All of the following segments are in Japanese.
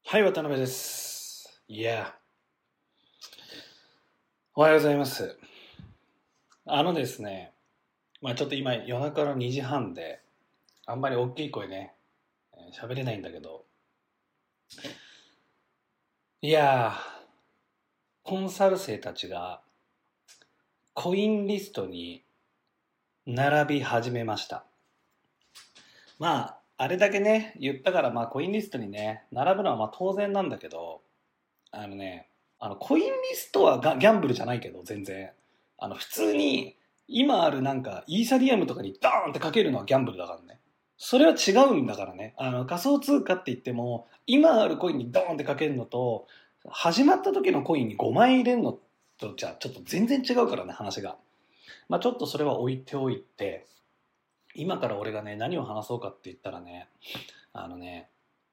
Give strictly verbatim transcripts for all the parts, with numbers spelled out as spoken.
はい、渡辺です。いや、おはようございます。あのですね、まあちょっと今夜中のにじはんで、あんまり大きい声ね、えー喋れないんだけど、いやー、コンサル生たちがコインリストに並び始めました。まあ、あれだけね、言ったから、まあコインリストにね、並ぶのはまあ当然なんだけど、あのね、あの、コインリストはがギャンブルじゃないけど、全然。あの、普通に、今あるなんか、イーサリアムとかにドーンってかけるのはギャンブルだからね。それは違うんだからね。あの、仮想通貨って言っても、今あるコインにドーンってかけるのと、始まった時のコインにごまん円入れるのと、じゃあちょっと全然違うからね、話が。まあちょっとそれは置いておいて、今から俺がね、何を話そうかって言ったらね、あのね、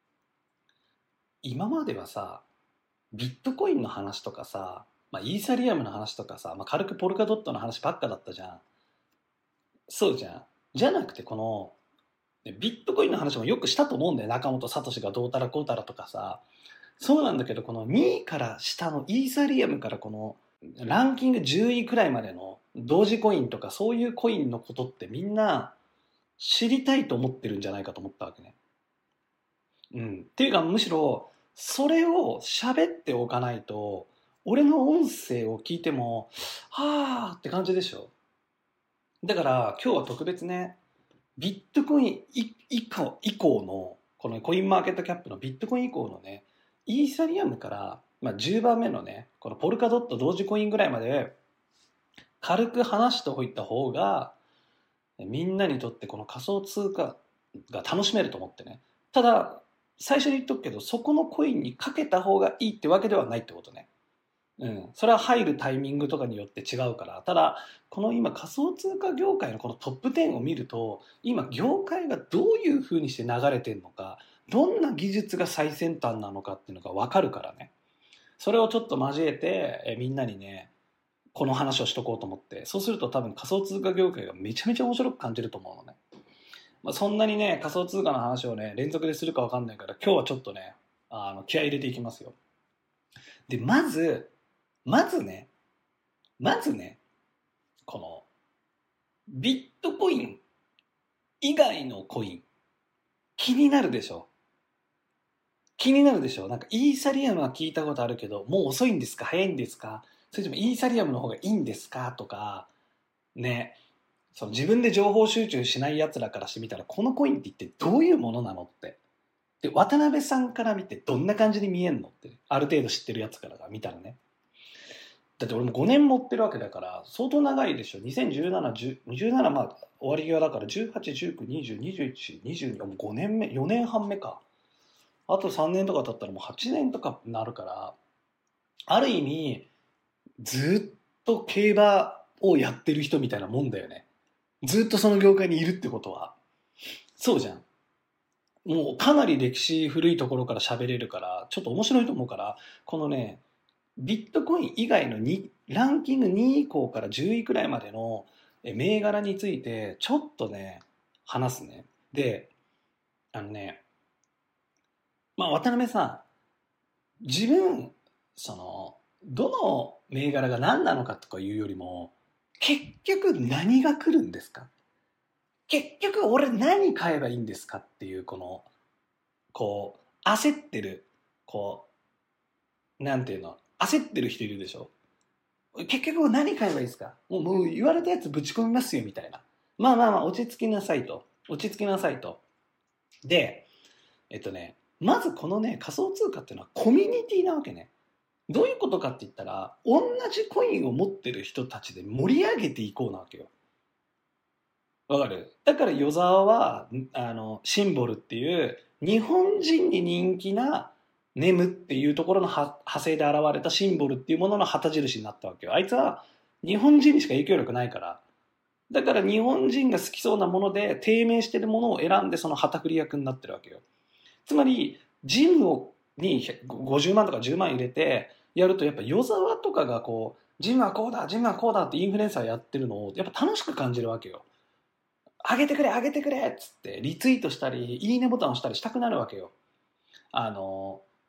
今まではさ、ビットコインの話とかさ、まあ、イーサリアムの話とかさ、まあ、軽くポルカドットの話ばっかだったじゃん。そうじゃん。じゃなくてこの、ビットコインの話もよくしたと思うんだよ。中本聡がどうたらこうたらとかさ。そうなんだけど、このにいから下のイーサリアムからこのランキングじゅういくらいまでの同時コインとかそういうコインのことってみんな知りたいと思ってるんじゃないかと思ったわけね。うん。っていうかむしろそれを喋っておかないと俺の音声を聞いてもはーって感じでしょ。だから今日は特別ね、ビットコイン以降以降のこのコインマーケットキャップのビットコイン以降のね、イーサリアムから、まあ、じゅうばんめのねこのポルカドット同時コインぐらいまで軽く話しておいた方がみんなにとってこの仮想通貨が楽しめると思ってね。ただ最初に言っとくけど、そこのコインにかけた方がいいってわけではないってことね。うん、それは入るタイミングとかによって違うから。ただこの今仮想通貨業界のこのトップじゅうを見ると、今業界がどういうふうにして流れてるのか、どんな技術が最先端なのかっていうのが分かるからね。それをちょっと交えてえみんなにねこの話をしとこうと思って。そうすると多分仮想通貨業界がめちゃめちゃ面白く感じると思うのね。まあ、そんなにね仮想通貨の話をね連続でするか分かんないから、今日はちょっとねあの気合い入れていきますよ。でまずまずねまずねこのビットコイン以外のコイン気になるでしょ。気になるでしょ。なんかイーサリアムは聞いたことあるけど、もう遅いんですか早いんですか、それともイーサリアムの方がいいんですかとかね。その自分で情報収集しないやつらからしてみたら、このコインって一体どういうものなのって、で渡辺さんから見てどんな感じに見えんのって、ある程度知ってるやつからが見たらね。だって俺もごねん持ってるわけだから相当長いでしょ。にせんじゅうなな、じゅう、じゅうななまあ終わり際だからじゅうはち、じゅうきゅう、にじゅう、にじゅういち、にじゅうに、もうごねんめ、よねんはんめか。あとさんねんとか経ったらもうはちねんとかになるから、ある意味ずっと競馬をやってる人みたいなもんだよね。ずっとその業界にいるってことは。そうじゃん。もうかなり歴史古いところから喋れるから、ちょっと面白いと思うから、このね、ビットコイン以外のにランキングにい以降からじゅういくらいまでの銘柄についてちょっとね話すね。で、あのね、まあ渡辺さん、自分そのどの銘柄が何なのかとかいうよりも、結局何が来るんですか、結局俺何買えばいいんですかっていう、このこう焦ってる、こうなんていうの、焦ってる人いるでしょ。結局何買えばいいですか、もうもう言われたやつぶち込みますよみたいな。まあまあまあ落ち着きなさいと、落ち着きなさいと。で、えっとねまずこのね仮想通貨っていうのはコミュニティなわけね。どういうことかって言ったら、同じコインを持ってる人たちで盛り上げていこうなわけよ。わかる。だから与沢はあのシンボルっていう日本人に人気なネムっていうところの派生で現れたシンボルっていうものの旗印になったわけよ。あいつは日本人にしか影響力ないから。だから日本人が好きそうなもので低迷してるものを選んでその旗振り役になってるわけよ。つまりジムをにごじゅうまんとかじゅうまん入れてやると、やっぱ与沢とかがこうジムはこうだジムはこうだってインフルエンサーやってるのをやっぱ楽しく感じるわけよ。上げてくれ上げてくれっつってリツイートしたりいいねボタンを押したりしたくなるわけよ。あの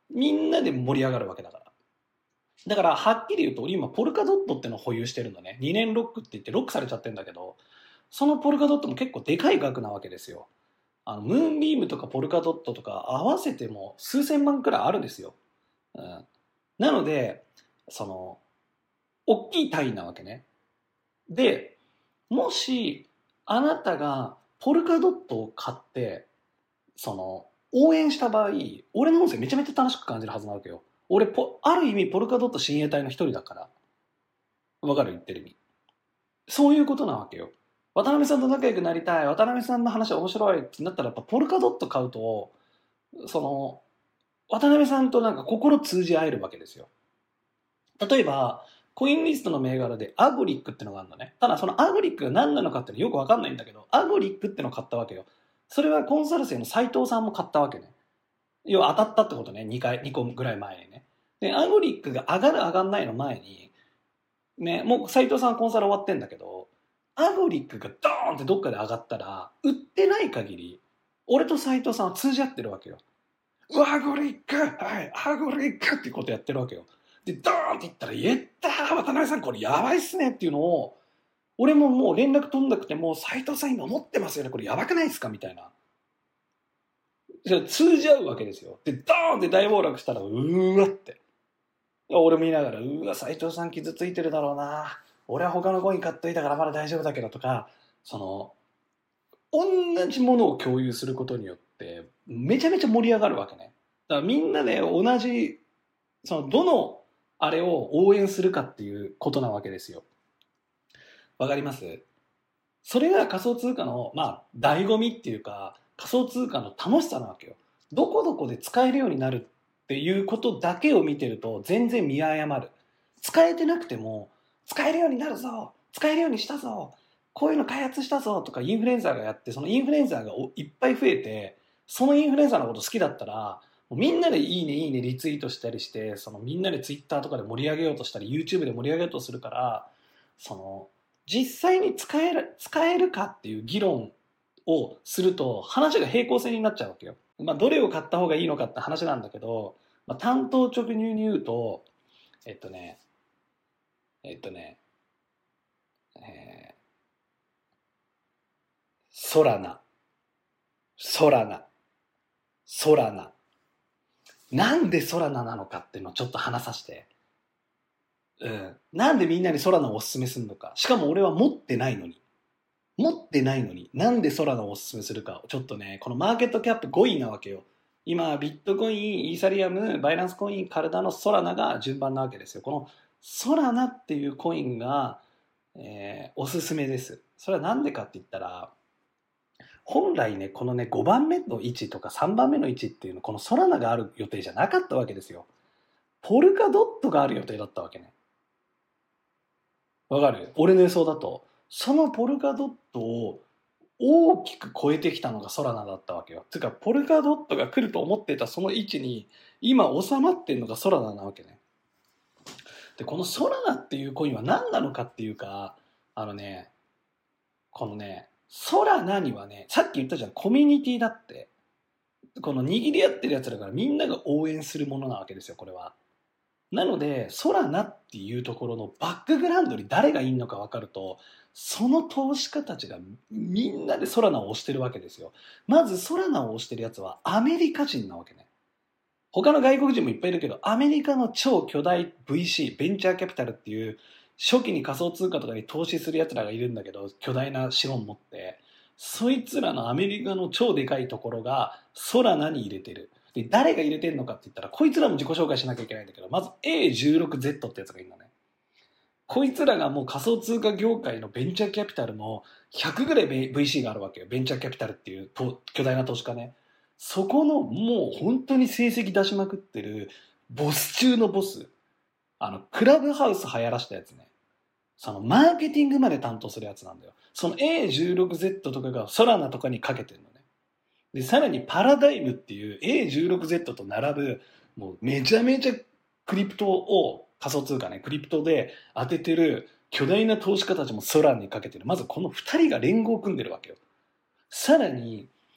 みんなで盛り上がるわけだから。だからはっきり言うと俺今ポルカドットってのを保有してるのね。にねんロックって言ってロックされちゃってるんだけど、そのポルカドットも結構でかい額なわけですよ。あのムーンビームとかポルカドットとか合わせても数千万くらいあるんですよ。うん、なのでその大きい単位なわけね。でもしあなたがポルカドットを買ってその応援した場合、俺の音声めちゃめちゃ楽しく感じるはずなわけよ。俺ポある意味ポルカドット親衛隊の一人だから。わかる言ってる意味。そういうことなわけよ。渡辺さんと仲良くなりたい、渡辺さんの話面白いってなったらやっぱポルカドット買うと、その渡辺さんとなんか心通じ合えるわけですよ。例えばコインリストの銘柄でアグリックってのがあるのね。ただそのアグリックが何なのかってのよくわかんないんだけど、アグリックってのを買ったわけよ。それはコンサル生の斉藤さんも買ったわけね。要は当たったってことね。にかいにこぐらい前にね。でアグリックが上がる上がんないの前にね、もう斉藤さんはコンサル終わってんだけど、アグリックがドーンってどっかで上がったら売ってない限り俺と斉藤さんは通じ合ってるわけよ。アグリック、はいアグリックってことやってるわけよ。でドーンって言ったら「言ったー渡辺さんこれやばいっすね」っていうのを俺ももう連絡取んなくても斉藤さん今持ってますよねこれやばくないですかみたいな。通じ合うわけですよ。でドーンって大暴落したらうーわって俺見ながらうわ斉藤さん傷ついてるだろうな、俺は他のコイン買っといたからまだ大丈夫だけどとか、その同じものを共有することによってめちゃめちゃ盛り上がるわけね。だからみんなで同じそのどのあれを応援するかっていうことなわけですよ。わかります？それが仮想通貨のまあ醍醐味っていうか仮想通貨の楽しさなわけよ。どこどこで使えるようになるっていうことだけを見てると全然見誤る。使えてなくても使えるようになるぞ、使えるようにしたぞ、こういうの開発したぞとかインフルエンサーがやって、そのインフルエンサーがいっぱい増えて、そのインフルエンサーのこと好きだったらもうみんなでいいねいいねリツイートしたりして、そのみんなでツイッターとかで盛り上げようとしたり YouTube で盛り上げようとするから、その実際に使える使えるかっていう議論をすると話が平行線になっちゃうわけよ。まあどれを買った方がいいのかって話なんだけど、まあ、単刀直入に言うとえっとねえっとねえーソラナソラナソラナなんでソラナなのかっていうのをちょっと話させて。うん、なんでみんなにソラナをおすすめするのか。しかも俺は持ってないのに持ってないのになんでソラナをおすすめするか。ちょっとねこのマーケットキャップごいなわけよ。今ビットコイン、イーサリアム、バイナンスコイン、カルダのソラナが順番なわけですよ。このソラナっていうコインが、えー、おすすめです。それはなんでかって言ったら、本来ねこのねごばんめの位置とかさんばんめの位置っていうのこのソラナがある予定じゃなかったわけですよ。ポルカドットがある予定だったわけね。わかる？俺の予想だとそのポルカドットを大きく超えてきたのがソラナだったわけよ。つうかポルカドットが来ると思っていたその位置に今収まってるのがソラナなわけね。でこのソラナっていうコインは何なのかっていうか、あのねこのねソラナにはねさっき言ったじゃん、コミュニティだって。この握り合ってるやつだからみんなが応援するものなわけですよこれは。なのでソラナっていうところのバックグラウンドに誰がいるのか分かると、その投資家たちがみんなでソラナを推してるわけですよ。まずソラナを推してるやつはアメリカ人なわけね。他の外国人もいっぱいいるけどアメリカの超巨大 ブイシー ベンチャーキャピタルっていう初期に仮想通貨とかに投資するやつらがいるんだけど、巨大な資本持って、そいつらのアメリカの超でかいところがソラナに入れてる。で誰が入れてるのかって言ったらこいつらも自己紹介しなきゃいけないんだけど、まず エーじゅうろくゼット ってやつがいるのね。こいつらがもう仮想通貨業界のベンチャーキャピタルのひゃくぐらい ブイシー があるわけよ。ベンチャーキャピタルっていう巨大な投資家ね。そこのもう本当に成績出しまくってるボス中のボス、あのクラブハウス流行らしたやつね。そのマーケティングまで担当するやつなんだよ。その エーじゅうろくゼット とかがソラナとかにかけてるのね。でさらにパラダイムっていう エーじゅうろくゼット と並ぶもうめちゃめちゃクリプトを仮想通貨ねクリプトで当ててる巨大な投資家たちもソラナにかけてる。まずこのふたりが連合を組んでるわけよ。さらに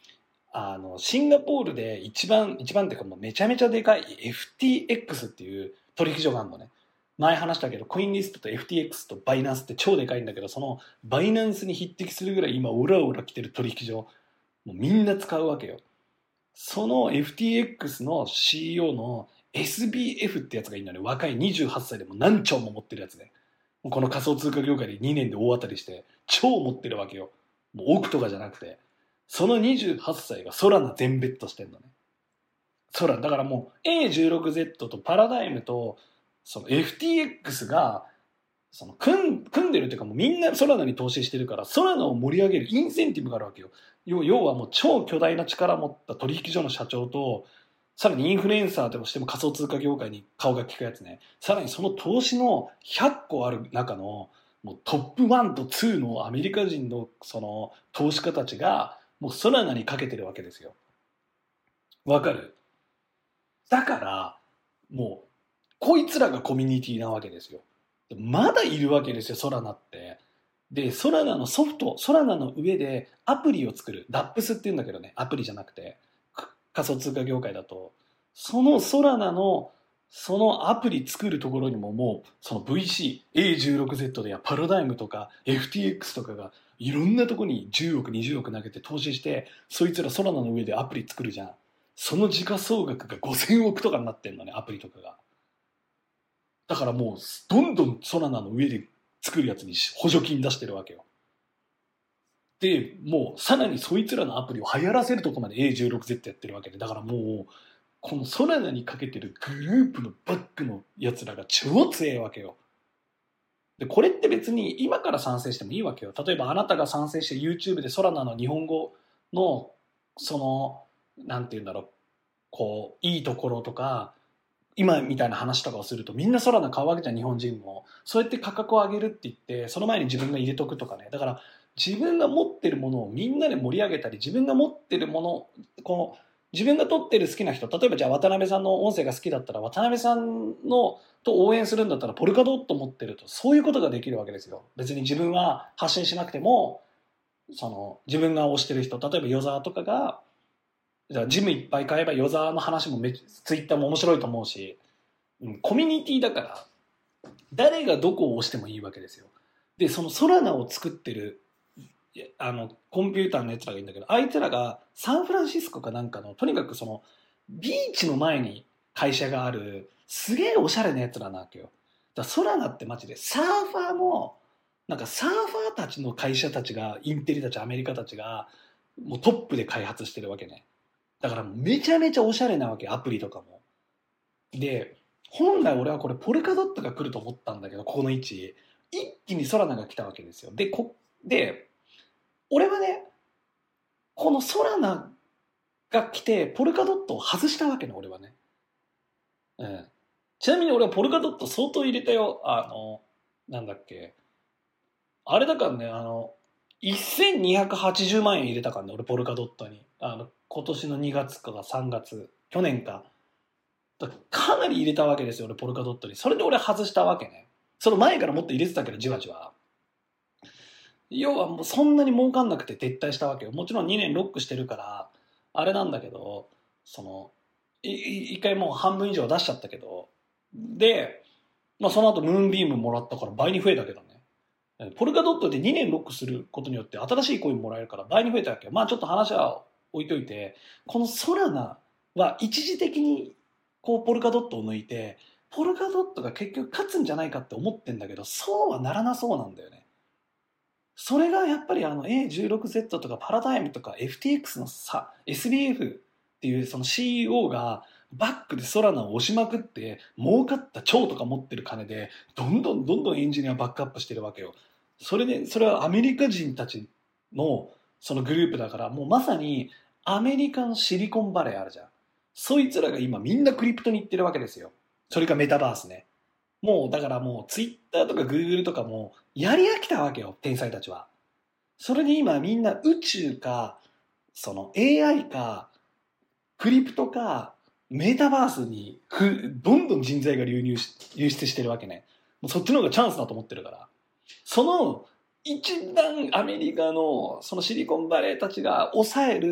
あのシンガポールで一番一番っていうかもうめちゃめちゃでかい エフティーエックス っていう取引所があるのね。前話したけどコインリストと エフティーエックス とバイナンスって超でかいんだけど、そのバイナンスに匹敵するぐらい今オラオラ来てる取引所、もうみんな使うわけよ。その エフティーエックス の シーイーオー の エスビーエフ ってやつがいいんだね。若いにじゅうはっさいでも何兆も持ってるやつで、もうこの仮想通貨業界でにねんで大当たりして超持ってるわけよ。もう億とかじゃなくて、そのにじゅうはっさいがソラナ全ベットしてんのね。ソラだからもう エーじゅうろくゼット とパラダイムとその エフティーエックス がその組ん組んでるっていうか、もうみんなソラナに投資してるから、ソラナを盛り上げるインセンティブがあるわけよ。要要はもう超巨大な力を持った取引所の社長と、さらにインフルエンサーとしても仮想通貨業界に顔が利くやつね。さらにその投資のひゃっこある中のもうトップワンとツーのアメリカ人のその投資家たちがもうソラナにかけてるわけですよ。わかる？だからもうこいつらがコミュニティなわけですよ。まだいるわけですよ、ソラナって。で、ソラナのソフト、ソラナの上でアプリを作る。ダップスって言うんだけどね、アプリじゃなくて。仮想通貨業界だと。そのソラナの、そのアプリ作るところにももう、その ブイシー、エーじゅうろくゼット でやパラダイムとか エフティーエックス とかがいろんなとこにじゅうおく、にじゅうおく投げて投資して、そいつらソラナの上でアプリ作るじゃん。その時価総額がごせんおくとかになってんのね、アプリとかが。だからもうどんどんソラナの上で作るやつに補助金出してるわけよ。でもうさらにそいつらのアプリを流行らせるとこまで エーじゅうろくゼット やってるわけで、だからもうこのソラナにかけてるグループのバックのやつらが超強いわけよ。でこれって別に今から賛成してもいいわけよ。例えばあなたが賛成して YouTube でソラナの日本語のそのなんて言うんだろう、こういいところとか今みたいな話とかをするとみんなソラナ買うわけじゃん、日本人も。そうやって価格を上げるって言ってその前に自分が入れとくとかね。だから自分が持ってるものをみんなで盛り上げたり、自分が持ってるもの、この自分が撮ってる好きな人、例えばじゃあ渡辺さんの音声が好きだったら渡辺さんのと応援するんだったらポルカドット持ってると、そういうことができるわけですよ。別に自分は発信しなくても、その自分が推してる人、例えば与沢とかがじゃあジムいっぱい買えば与沢の話もめツイッターも面白いと思うし、うん、コミュニティだから誰がどこを押してもいいわけですよ。でそのソラナを作ってるあのコンピューターのやつらがいいんだけど、あいつらがサンフランシスコかなんかのとにかくそのビーチの前に会社があるすげえおしゃれなやつらなわけよ。だからソラナってマジでサーファーのなんかサーファーたちの会社たちが、インテリたちアメリカたちがもうトップで開発してるわけね。だからめちゃめちゃおしゃれなわけ、アプリとかも。で本来俺はこれポルカドットが来ると思ったんだけど、ここの位置一気にソラナが来たわけですよ。でこで俺はね、このソラナが来てポルカドットを外したわけね、俺はね。うん、ちなみに俺はポルカドット相当入れたよ。あのなんだっけ、あれだからね、あのせんにひゃくはちじゅうまんえん入れたからね、俺ポルカドットに。あの今年のにがつかさんがつ、去年か。だかなり入れたわけですよ、俺ポルカドットに。それで俺外したわけね。その前からもっと入れてたけど、じわじわ。要はもうそんなに儲かんなくて撤退したわけよ。もちろんにねんロックしてるからあれなんだけど、そのい一回もう半分以上出しちゃったけど、で、まあ、その後ムーンビームもらったから倍に増えたけどね。ポルカドットでにねんロックすることによって新しいコインもらえるから倍に増えたわけよ。まあちょっと話は置いといて、このソラナは一時的にこうポルカドットを抜いて、ポルカドットが結局勝つんじゃないかって思ってんだけど、そうはならなそうなんだよね。それがやっぱりあの エーじゅうろくゼット とかパラダイムとか エフティーエックス のさ エスビーエフ っていうその シーイーオー がバックでソラナを押しまくって儲かった超とか持ってる金でどんどんどんどんエンジニアバックアップしてるわけよ。それでそれはアメリカ人たちのそのグループだから、もうまさにアメリカのシリコンバレーあるじゃん。そいつらが今みんなクリプトに行ってるわけですよ。それかメタバースね。もうだからもうツイッターとかグーグルとかもやり飽きたわけよ、天才たちは。それで今みんな宇宙かその エーアイ かクリプトかメタバースにどんどん人材が流入し流出してるわけね。もうそっちの方がチャンスだと思ってるから。その一番アメリカのそのシリコンバレーたちが抑える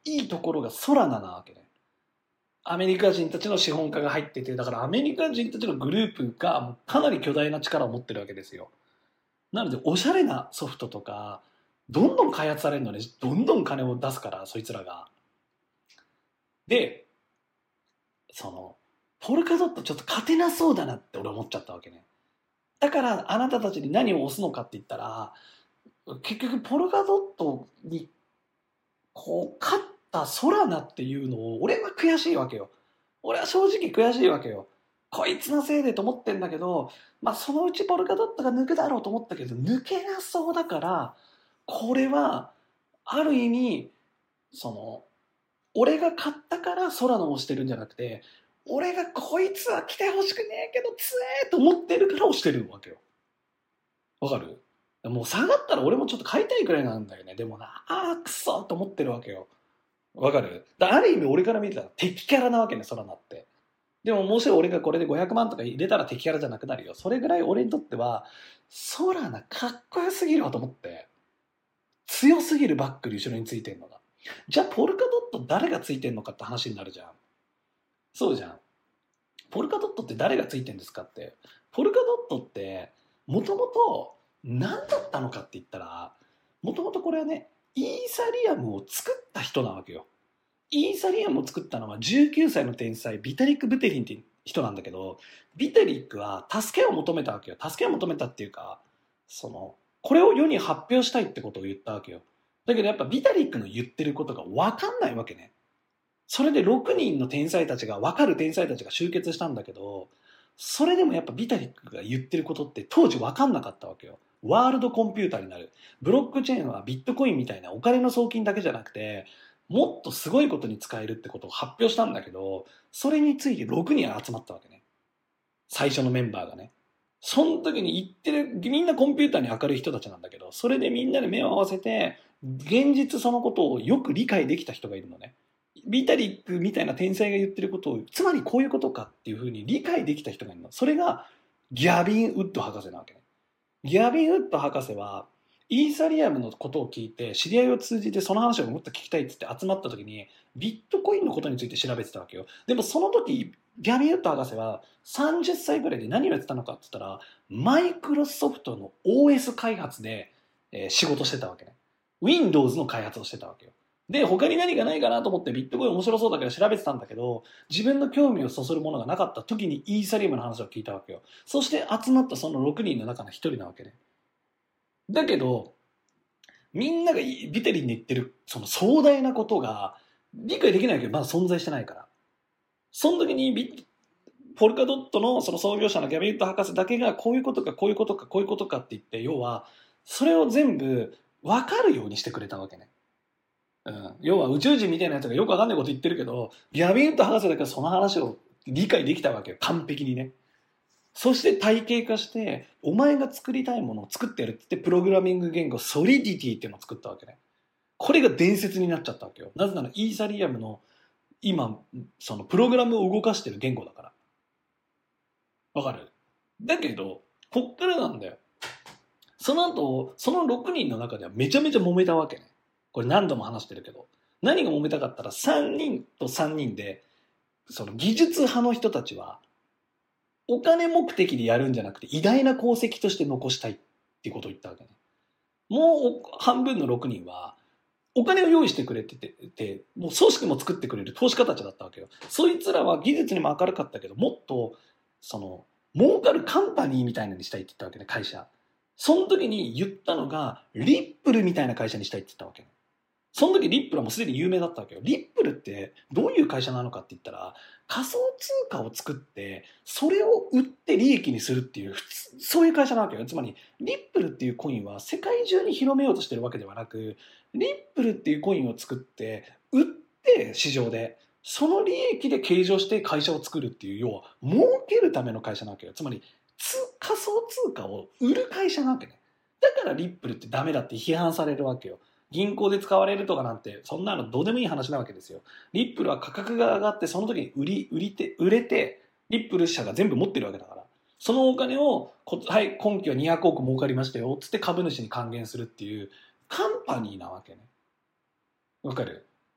いいところがソラナなわけね。アメリカ人たちの資本家が入ってて、だからアメリカ人たちのグループがもうかなり巨大な力を持ってるわけですよ。なのでおしゃれなソフトとかどんどん開発されるのにどんどん金を出すから、そいつらが。でそのポルカドットちょっと勝てなそうだなって俺思っちゃったわけね。だからあなたたちに何を押すのかって言ったら、結局ポルカドットにこう勝ったソラナっていうのを俺は悔しいわけよ。俺は正直悔しいわけよ。こいつのせいでと思ってんだけど、まあそのうちポルカドットが抜くだろうと思ったけど抜けなそうだから、これはある意味その俺が勝ったからソラナを押してるんじゃなくて、俺がこいつは来てほしくねえけどつえーと思ってるから押してるわけよ。わかる？もう下がったら俺もちょっと買いたいくらいなんだよね。でもな、あーくそーと思ってるわけよ。わかる？だある意味俺から見たら敵キャラなわけね、ソラナって。でももし俺がこれでごひゃくまんとか入れたら敵キャラじゃなくなるよ。それぐらい俺にとってはソラナかっこよすぎるわと思って。強すぎるバックに後ろについてんのが。じゃあポルカドット誰がついてんのかって話になるじゃん。そうじゃん。ポルカドットって誰がついてんですかって。ポルカドットってもともと何だったのかって言ったら、もともとこれはね、イーサリアムを作った人なわけよ。イーサリアムを作ったのはじゅうきゅうさいの天才ビタリック・ブテリンって人なんだけど、ビタリックは助けを求めたわけよ。助けを求めたっていうか、そのこれを世に発表したいってことを言ったわけよ。だけどやっぱビタリックの言ってることが分かんないわけね。それでろくにんの天才たちが、分かる天才たちが集結したんだけど、それでもやっぱビタリックが言ってることって当時分かんなかったわけよ。ワールドコンピューターになる。ブロックチェーンはビットコインみたいなお金の送金だけじゃなくて、もっとすごいことに使えるってことを発表したんだけど、それについてろくにん集まったわけね。最初のメンバーがね。その時に言ってる、みんなコンピューターに明るい人たちなんだけど、それでみんなで目を合わせて、現実そのことをよく理解できた人がいるのね。ビタリックみたいな天才が言ってることを、つまりこういうことかっていうふうに理解できた人がいるの。それがギャビン・ウッド博士なわけね。ギャビン・ウッド博士はイーサリアムのことを聞いて、知り合いを通じてその話をもっと聞きたいって言って集まった時にビットコインのことについて調べてたわけよ。でもその時ギャビン・ウッド博士はさんじゅっさいぐらいで何をやってたのかって言ったら、マイクロソフトの オーエス 開発で、えー仕事してたわけね。Windows の開発をしてたわけよ。で、他に何がないかなと思ってビットコイン面白そうだから調べてたんだけど、自分の興味をそそるものがなかった時にイーサリアムの話を聞いたわけよ。そして集まったそのろくにんの中のひとりなわけね。だけど、みんながビテリンに言ってるその壮大なことが理解できないけど、まだ存在してないから。その時にビポルカドットのその創業者のギャビン・ウッド博士だけがこういうことかこういうことかこういうことかって言って、要はそれを全部分かるようにしてくれたわけね。うん、要は宇宙人みたいなやつがよくわかんないこと言ってるけど、ギャビン・ウッド博士だけはその話を理解できたわけよ、完璧にね。そして体系化して、お前が作りたいものを作ってやるって言って、プログラミング言語ソリディティっていうのを作ったわけね。これが伝説になっちゃったわけよ。なぜならイーサリアムの今そのプログラムを動かしてる言語だから。わかる？だけどこっからなんだよ。その後そのろくにんの中ではめちゃめちゃ揉めたわけね。これ何度も話してるけど、何が揉めたかったらさんにんとさんにんで、その技術派の人たちはお金目的でやるんじゃなくて偉大な功績として残したいっていうことを言ったわけね。もう半分のろくにんはお金を用意してくれてて、てもう組織も作ってくれる投資家たちだったわけよ。そいつらは技術にも明るかったけど、もっとその儲かるカンパニーみたいなのにしたいって言ったわけね、会社。その時に言ったのがリップルみたいな会社にしたいって言ったわけね。その時リップルはもうすでに有名だったわけよ。リップルってどういう会社なのかって言ったら、仮想通貨を作ってそれを売って利益にするっていう、普通そういう会社なわけよ。つまりリップルっていうコインは世界中に広めようとしてるわけではなく、リップルっていうコインを作って売って市場でその利益で計上して会社を作るっていう、要は儲けるための会社なわけよ。つまりつ仮想通貨を売る会社なわけね。だからリップルってダメだって批判されるわけよ。銀行で使われるとかなんてそんなのどうでもいい話なわけですよ。リップルは価格が上がってその時に売り売りて売れて、リップル社が全部持ってるわけだから、そのお金をこはい今期はにひゃくおく儲かりましたよつって株主に還元するっていうカンパニーなわけね。わかる？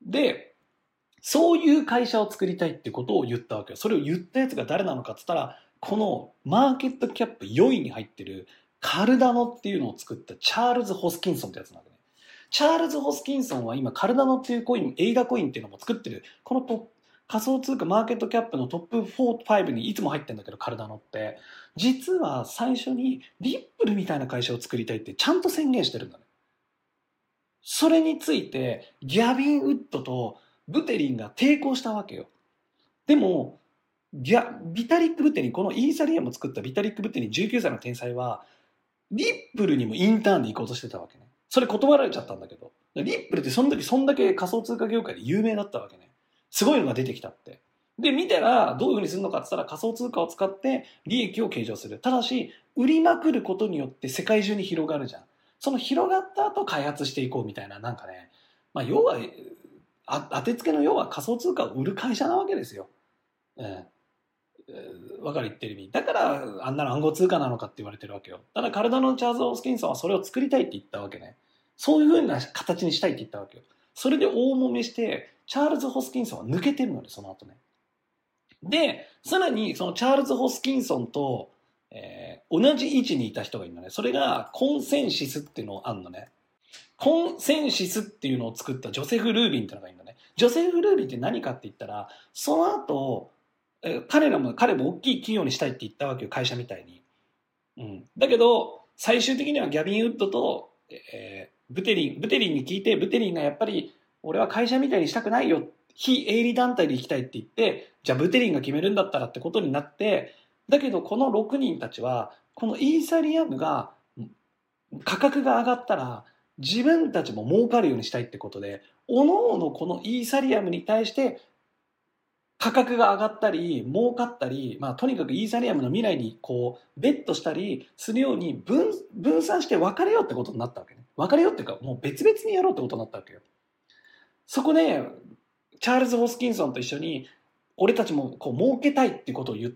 で、そういう会社を作りたいってことを言ったわけよ。それを言ったやつが誰なのかっつったら、このマーケットキャップよんいに入ってるカルダノっていうのを作ったチャールズ・ホスキンソンってやつなんだね。チャールズ・ホスキンソンは今カルダノっていうコイン、エイダコインっていうのも作ってる。このト仮想通貨マーケットキャップのトップよん、ごにいつも入ってるんだけど、カルダノって。実は最初にリップルみたいな会社を作りたいってちゃんと宣言してるんだね。それについてギャビン・ウッドとブテリンが抵抗したわけよ。でもギャビタリック・ブテリン、このイーサリアムを作ったビタリック・ブテリンじゅうきゅうさいの天才はリップルにもインターンで行こうとしてたわけね。それ断られちゃったんだけど、リップルってその時そんだけ仮想通貨業界で有名だったわけね。すごいのが出てきたって。で見たらどういうふうにするのかって言ったら、仮想通貨を使って利益を計上する。ただし売りまくることによって世界中に広がるじゃん。その広がった後開発していこうみたいな、なんかね、まあ、要はあ当てつけの要は仮想通貨を売る会社なわけですよ。うん、分かる言ってる意味。だからあんなの暗号通貨なのかって言われてるわけよ。ただカルダノのチャールズ・ホスキンソンはそれを作りたいって言ったわけね。そういう風な形にしたいって言ったわけよ。それで大揉めしてチャールズ・ホスキンソンは抜けてるので、その後ね。でさらにそのチャールズ・ホスキンソンと、えー、同じ位置にいた人がいるのね。それがコンセンシスっていうのがあるのね。コンセンシスっていうのを作ったジョセフ・ルービンっていうのがいるのね。ジョセフ・ルービンって何かって言ったら、その後彼らも彼も大きい企業にしたいって言ったわけよ、会社みたいに。うん、だけど最終的にはギャビン・ウッドと、えー、ブテリンブテリンに聞いて、ブテリンがやっぱり俺は会社みたいにしたくないよ、非営利団体で行きたいって言って、じゃあブテリンが決めるんだったらってことになって、だけどこのろくにんたちはこのイーサリアムが価格が上がったら自分たちも儲かるようにしたいってことで、おのおのこのイーサリアムに対して価格が上がったり儲かったり、まあ、とにかくイーサリアムの未来にこうベットしたりするように 分, 分散して分かれようってことになったわけね。分かれようっていうかもう別々にやろうってことになったわけよ。そこでチャールズ・ホスキンソンと一緒に俺たちもこう儲けたいってことを言った、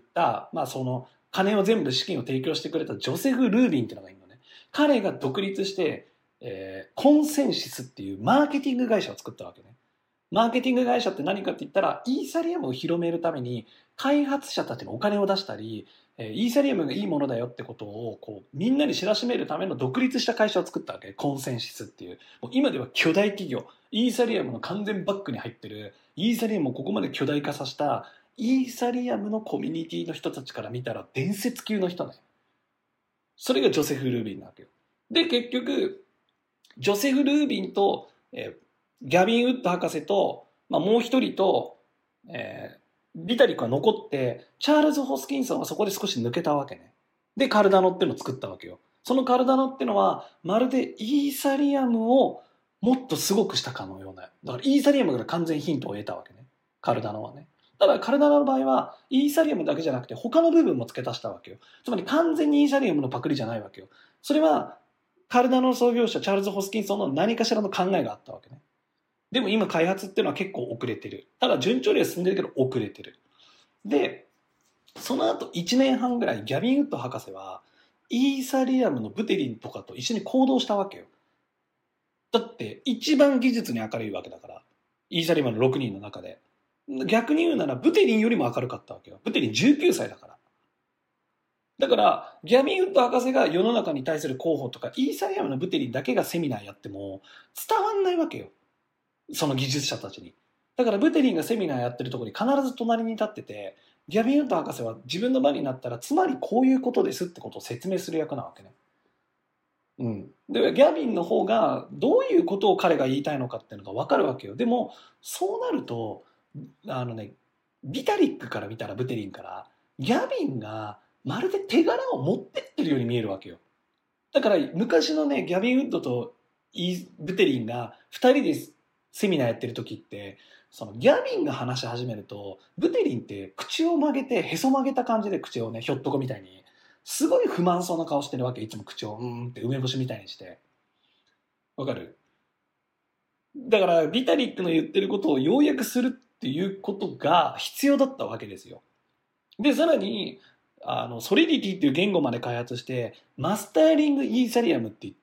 まあ、その金を全部資金を提供してくれたジョセフ・ルービンっていうのがいるのね。彼が独立して、えー、コンセンシスっていうマーケティング会社を作ったわけね。マーケティング会社って何かって言ったら、イーサリアムを広めるために開発者たちのお金を出したり、イーサリアムがいいものだよってことをこうみんなに知らしめるための独立した会社を作ったわけ。コンセンシスっていう、もう今では巨大企業、イーサリアムの完全バックに入ってる、イーサリアムをここまで巨大化させたイーサリアムのコミュニティの人たちから見たら伝説級の人ね。それがジョセフ・ルービンなわけよ。で結局ジョセフ・ルービンと、えーギャビン・ウッド博士と、まあ、もう一人と、えー、ビタリックは残って、チャールズ・ホスキンソンはそこで少し抜けたわけね。でカルダノっていうのを作ったわけよ。そのカルダノっていうのはまるでイーサリアムをもっとすごくしたかのような、だからイーサリアムから完全ヒントを得たわけね、カルダノはね。ただカルダノの場合はイーサリアムだけじゃなくて他の部分も付け足したわけよ。つまり完全にイーサリアムのパクリじゃないわけよ。それはカルダノの創業者チャールズ・ホスキンソンの何かしらの考えがあったわけね。でも今開発っていうのは結構遅れてる。ただ順調には進んでるけど遅れてる。でその後いちねんはんぐらいギャビン・ウッド博士はイーサリアムのブテリンとかと一緒に行動したわけよ。だって一番技術に明るいわけだから、イーサリアムのろくにんの中で。逆に言うならブテリンよりも明るかったわけよ。ブテリンじゅうきゅうさいだから。だからギャビン・ウッド博士が世の中に対する広報とか、イーサリアムのブテリンだけがセミナーやっても伝わんないわけよ、その技術者たちに。だからブテリンがセミナーやってるところに必ず隣に立ってて、ギャビン・ウッド博士は自分の場になったらつまりこういうことですってことを説明する役なわけね。うん、でギャビンの方がどういうことを彼が言いたいのかっていうのが分かるわけよ。でもそうなるとあのね、ビタリックから見たら、ブテリンからギャビンがまるで手柄を持ってってるように見えるわけよ。だから昔のねギャビン・ウッドとイブテリンがふたりでセミナーやってる時って、そのギャビンが話し始めるとブテリンって口を曲げて、へそ曲げた感じで口をね、ひょっとこみたいにすごい不満そうな顔してるわけ。いつも口をうーんって梅干しみたいにして。わかる？だからビタリックの言ってることを要約するっていうことが必要だったわけですよ。でさらにあのソリディティっていう言語まで開発して、マスターリングイーサリアムって言って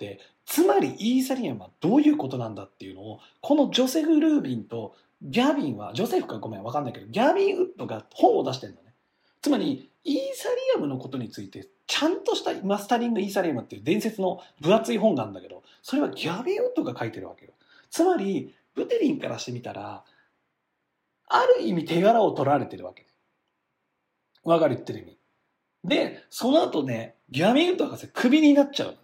つまりイーサリアムはどういうことなんだっていうのを、このジョセフ・ルービンとギャビンは、ジョセフかごめんわかんないけど、ギャビン・ウッドが本を出してるのね。つまりイーサリアムのことについてちゃんとしたマスタリング・イーサリアムっていう伝説の分厚い本があるんだけど、それはギャビン・ウッドが書いてるわけよ。つまりブテリンからしてみたら、ある意味手柄を取られてるわけ。わかる言ってる意味。で、その後ね、ギャビン・ウッド博士クビになっちゃうのね。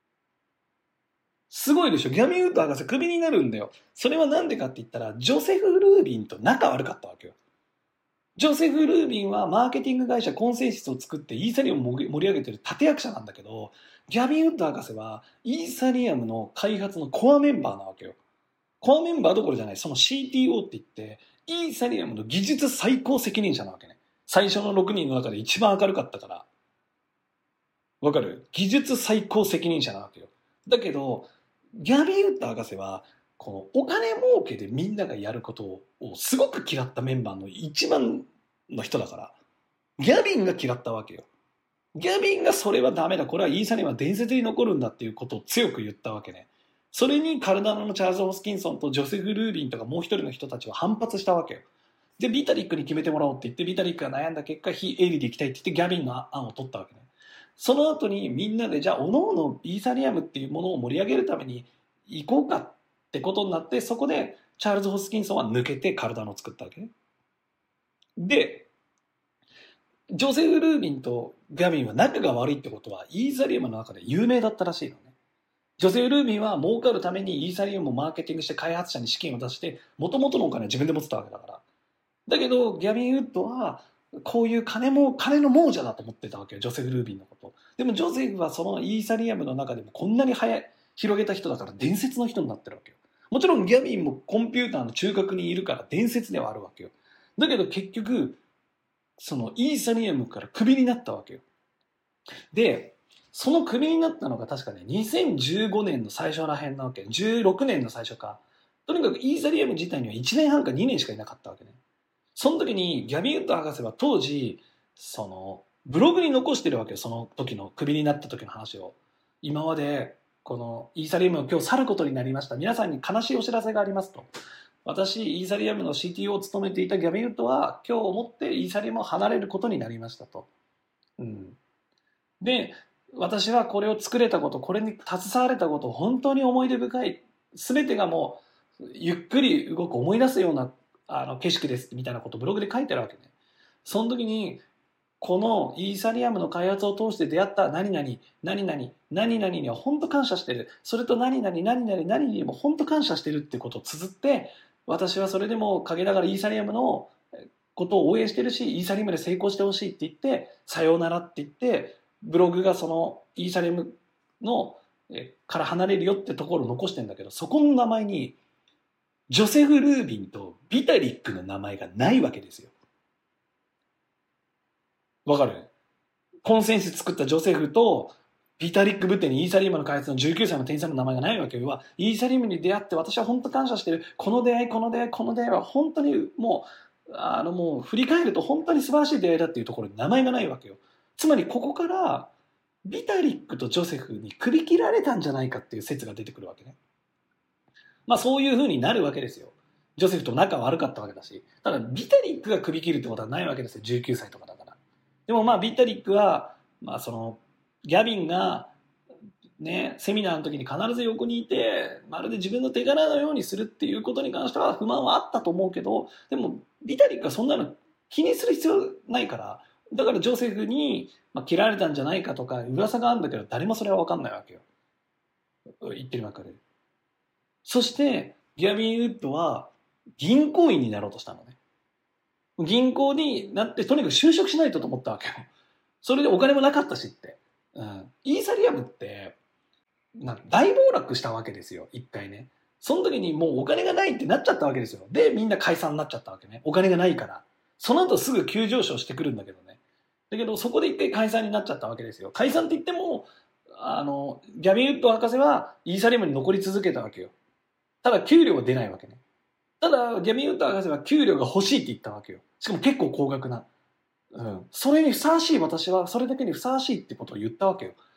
すごいでしょ。ギャビン・ウッド博士クビになるんだよ。それはなんでかって言ったら、ジョセフ・ルービンと仲悪かったわけよ。ジョセフ・ルービンはマーケティング会社コンセンシスを作ってイーサリアムを盛り上げてる立役者なんだけど、ギャビン・ウッド博士はイーサリアムの開発のコアメンバーなわけよ。コアメンバーどころじゃない、その シーティーオー って言って、イーサリアムの技術最高責任者なわけね。最初のろくにんの中で一番明るかったから。わかる？技術最高責任者なわけよ。だけど、ギャビン・ウッド博士は、このお金儲けでみんながやることをすごく嫌ったメンバーの一番の人だから、ギャビンが嫌ったわけよ。ギャビンがそれはダメだ、これはイーサリアムは伝説に残るんだっていうことを強く言ったわけね。それにカルダノのチャールズ・ホスキンソンとジョセフ・ルービンとかもう一人の人たちは反発したわけよ。で、ビタリックに決めてもらおうって言って、ビタリックが悩んだ結果、非営利でいきたいって言ってギャビンの案を取ったわけね。その後にみんなで、じゃあ、おのおのイーサリアムっていうものを盛り上げるために行こうかってことになって、そこでチャールズ・ホスキンソンは抜けてカルダノを作ったわけね。で、ジョセフ・ルービンとギャビンは仲が悪いってことはイーサリアムの中で有名だったらしいのね。ジョセフ・ルービンは儲かるためにイーサリアムをマーケティングして開発者に資金を出して、元々のお金は自分で持ってたわけだから。だけどギャビン・ウッドはこういう金も金の亡者だと思ってたわけよ、ジョセフ・ルービンのこと。でもジョセフはそのイーサリアムの中でもこんなに早い広げた人だから伝説の人になってるわけよ。もちろんギャビンもコンピューターの中核にいるから伝説ではあるわけよ。だけど結局そのイーサリアムからクビになったわけよ。で、そのクビになったのが確かね、にせんじゅうごねんの最初らへんなわけ。じゅうろくねんの最初か。とにかくイーサリアム自体にはいちねんはんかにねんしかいなかったわけね。その時にギャビン・ウッド博士は当時、そのブログに残してるわけよ。その時のクビになった時の話を。今までこのイーサリアムを今日去ることになりました。皆さんに悲しいお知らせがありますと。私、イーサリアムの シーティーオー を務めていたギャビン・ウッドは今日をもってイーサリアムを離れることになりましたと。うん、で、私はこれを作れたこと、これに携われたこと、本当に思い出深い。全てがもうゆっくり動く思い出すようなあの景色ですみたいなことをブログで書いてあるわけね。その時にこのイーサリアムの開発を通して出会った何々何々何々には本当感謝してる。それと何々何々何々にも本当感謝してるってことを綴って、私はそれでも陰ながらイーサリアムのことを応援してるし、イーサリアムで成功してほしいって言ってさようならって言ってブログがそのイーサリアムのから離れるよってところを残してるんだけど、そこの名前にジョセフ・ルービンとビタリックの名前がないわけですよ。わかる？コンセンシス作ったジョセフとビタリック・ブテにイーサリアムの開発のじゅうきゅうさいの天才の名前がないわけよ。はイーサリアムに出会って私は本当感謝してる。この出会いこの出会いこの出会いは本当にもうあのもう振り返ると本当に素晴らしい出会いだっていうところに名前がないわけよ。つまりここからビタリックとジョセフに首切られたんじゃないかっていう説が出てくるわけね。まあそういう風になるわけですよ。ジョセフと仲悪かったわけだし。ただビタリックが首切るってことはないわけですよ。じゅうきゅうさいとかだから。でもまあビタリックは、まあその、ギャビンが、ね、セミナーの時に必ず横にいて、まるで自分の手柄のようにするっていうことに関しては不満はあったと思うけど、でもビタリックはそんなの気にする必要ないから、だからジョセフに、まあ、切られたんじゃないかとか噂があるんだけど、誰もそれは分かんないわけよ。言ってるわけで。そしてギャビン・ウッドは銀行員になろうとしたのね。銀行になってとにかく就職しないとと思ったわけよ。それでお金もなかったしって、うん、イーサリアムってな大暴落したわけですよ、一回ね。その時にもうお金がないってなっちゃったわけですよ。でみんな解散になっちゃったわけね。お金がないから。その後すぐ急上昇してくるんだけどね。だけどそこで一回解散になっちゃったわけですよ。解散って言ってもあのギャビン・ウッド博士はイーサリアムに残り続けたわけよ。ただ給料は出ないわけね。ただギャビン・ウッド博士は給料が欲しいって言ったわけよ。しかも結構高額な、うん、それにふさわしい、私はそれだけにふさわしいってことを言ったわけよ。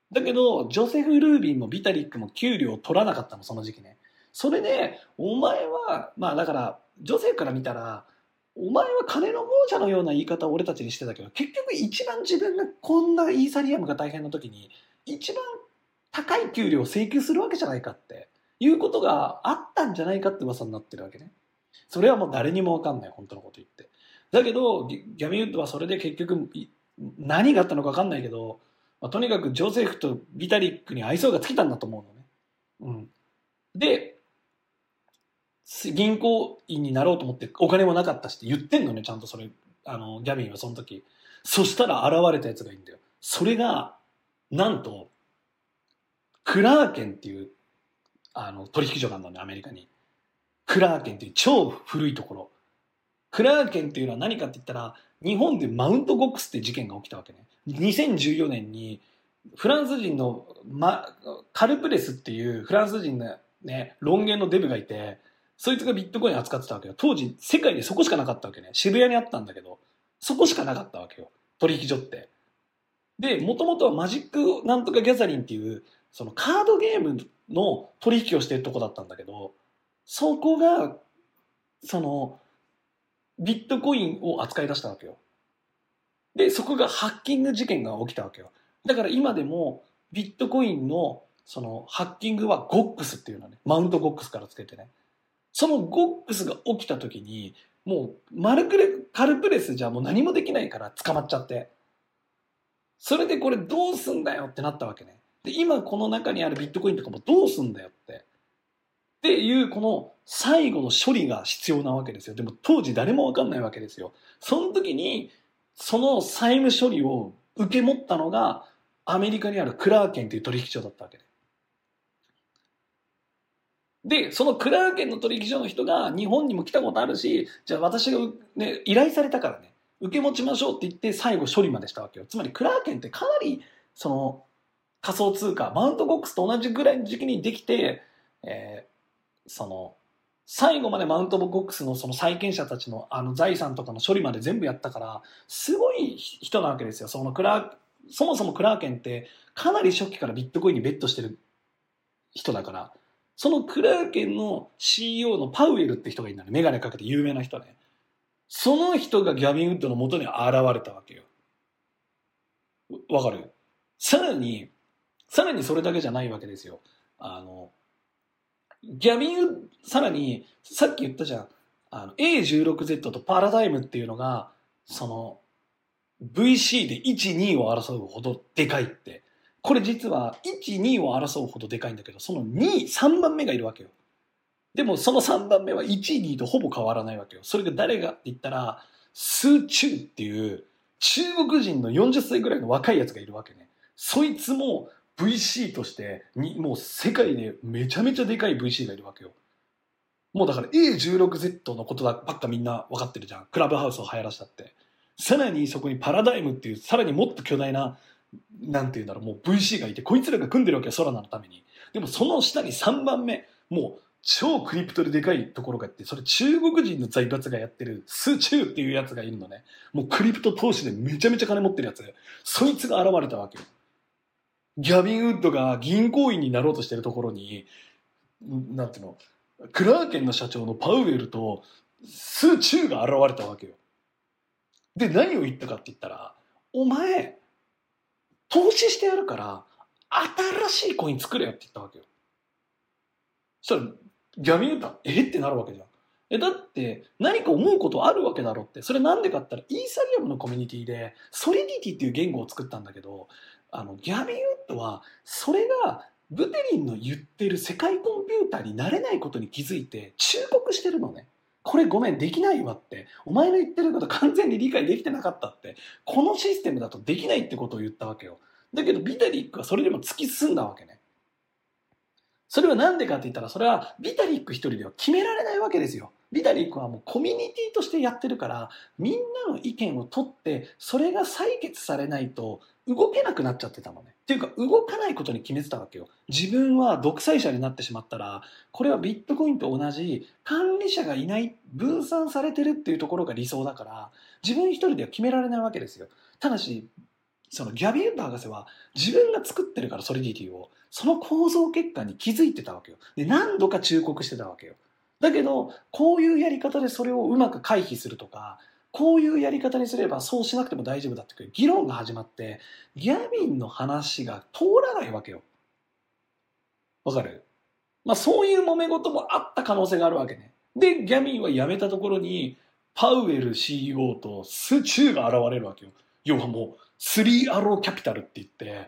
だけどジョセフ・ルービンもビタリックも給料を取らなかったのその時期ね。それでお前はまあだからジョセフから見たらお前は金の亡者のような言い方を俺たちにしてたけど結局一番自分がこんなイーサリアムが大変な時に一番高い給料を請求するわけじゃないかっていうことがあったんじゃないかって噂になってるわけね。それはもう誰にも分かんない本当のこと言って。だけどギャビン・ウッドはそれで結局何があったのか分かんないけど、まあ、とにかくジョセフとビタリックに愛想が尽きたんだと思うのね。うん、で銀行員になろうと思ってお金もなかったしって言ってんのね、ちゃんとそれあのギャビンはその時。そしたら現れたやつがいいんだよ。それがなんとクラーケンっていうあの取引所があるのね、アメリカに。クラーケンっていう超古いところ。クラーケンっていうのは何かって言ったら日本でマウントゴックスって事件が起きたわけね。にせんじゅうよねんにフランス人の、ま、カルプレスっていうフランス人の、ね、ロン毛のデブがいて、そいつがビットコイン扱ってたわけよ。当時世界でそこしかなかったわけね。渋谷にあったんだけどそこしかなかったわけよ、取引所って。でもともとはマジックなんとかギャザリンっていうそのカードゲームの取引をしてるとこだったんだけど、そこがそのビットコインを扱い出したわけよ。でそこがハッキング事件が起きたわけよ。だから今でもビットコインのそのハッキングはゴックスっていうのね、マウントゴックスからつけてね。そのゴックスが起きた時にもうマルクレカルプレスじゃもう何もできないから捕まっちゃって、それでこれどうすんだよってなったわけね。で今この中にあるビットコインとかもどうすんだよってっていうこの最後の処理が必要なわけですよ。でも当時誰も分かんないわけですよ。その時にその債務処理を受け持ったのがアメリカにあるクラーケンという取引所だったわけで。でそのクラーケンの取引所の人が日本にも来たことあるし、じゃあ私が、ね、依頼されたからね受け持ちましょうって言って最後処理までしたわけよ。つまりクラーケンってかなりその仮想通貨マウントゴックスと同じぐらいの時期にできて、えー、その最後までマウントゴックスのその債権者たちのあの財産とかの処理まで全部やったからすごい人なわけですよ。そのクラそもそもクラーケンってかなり初期からビットコインにベットしてる人だから、そのクラーケンの シーイーオー のパウエルって人がいるんだね。メガネかけて有名な人ね。その人がギャビン・ウッドの元に現れたわけよ。わかる？さらにさらにそれだけじゃないわけですよ。あのギャビンさらにさっき言ったじゃん、あの エーじゅうろくゼット とパラダイムっていうのがその ブイシー でいち、にを争うほどでかいって。これ実はいち、にを争うほどでかいんだけど、そのに、さんばんめがいるわけよ。でもそのさんばんめはいち、にとほぼ変わらないわけよ。それが誰がって言ったらスー・チューっていう中国人のよんじゅっさいぐらいの若いやつがいるわけね。そいつも ブイシー としてにもう世界でめちゃめちゃでかい ブイシー がいるわけよ。もうだから エーじゅうろくゼット のことばっかみんな分かってるじゃん。クラブハウスを流行らしたって。さらにそこにパラダイムっていうさらにもっと巨大ななんていうんだろう、もう ブイシー がいてこいつらが組んでるわけよ、ソラナのために。でもその下にさんばんめもう超クリプトででかいところがあって、それ中国人の財閥がやってるスーチューっていうやつがいるのね。もうクリプト投資でめちゃめちゃ金持ってるやつ。そいつが現れたわけよ。ギャビン・ウッドが銀行員になろうとしてるところに、なんていうの、クラーケンの社長のパウエルとスーチューが現れたわけよ。で何を言ったかって言ったら、お前投資してやるから新しいコイン作れよって言ったわけよ。そしたらギャビン・ウッドはえってなるわけじゃん。えだって何か思うことあるわけだろって。それなんでかって言ったらイーサリアムのコミュニティでソリディティっていう言語を作ったんだけど、あのギャビン・ウッドはそれがブテリンの言ってる世界コンピューターになれないことに気づいて忠告してるのね。これごめんできないわって、お前の言ってること完全に理解できてなかったって、このシステムだとできないってことを言ったわけよ。だけどビタリックはそれでも突き進んだわけね。それはなんでかって言ったら、それはビタリック一人では決められないわけですよ。ビタリックはもうコミュニティとしてやってるから、みんなの意見を取ってそれが採決されないと動けなくなっちゃってたのね。っていうか動かないことに決めてたわけよ。自分は独裁者になってしまったら、これはビットコインと同じ管理者がいない、分散されてるっていうところが理想だから、自分一人では決められないわけですよ。ただしそのギャビン・ウッド博士は自分が作ってるからソリディティを、その構造結果に気づいてたわけよ。で、何度か忠告してたわけよ。だけどこういうやり方でそれをうまく回避するとか、こういうやり方にすればそうしなくても大丈夫だっていう議論が始まって、ギャビンの話が通らないわけよ。わかる？まあそういう揉め事もあった可能性があるわけね。で、ギャビンは辞めたところにパウエル シーイーオー とスチューが現れるわけよ。要はもうスリーアローキャピタルって言って、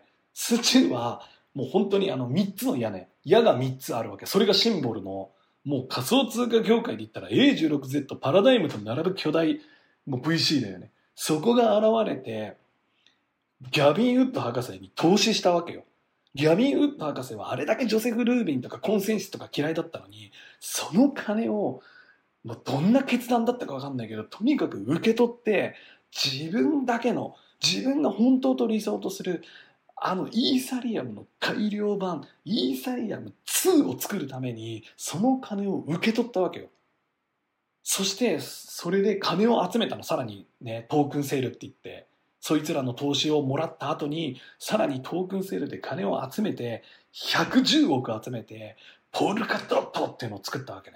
スチューはもう本当にあのみっつの矢ね、矢がみっつあるわけ。それがシンボルの、もう仮想通貨業界で言ったら エーじゅうろくゼット パラダイムと並ぶ巨大もう ブイシー だよね。そこが現れてギャビン・ウッド博士に投資したわけよ。ギャビン・ウッド博士はあれだけジョセフ・ルービンとかコンセンシスとか嫌いだったのに、その金をもうどんな決断だったか分かんないけど、とにかく受け取って自分だけの、自分が本当と理想とするあのイーサリアムの改良版イーサリアムツーを作るためにその金を受け取ったわけよ。そしてそれで金を集めたの。さらにね、トークンセールって言ってそいつらの投資をもらった後にさらにトークンセールで金を集めてひゃくじゅうおく集めてポルカドットっていうのを作ったわけね。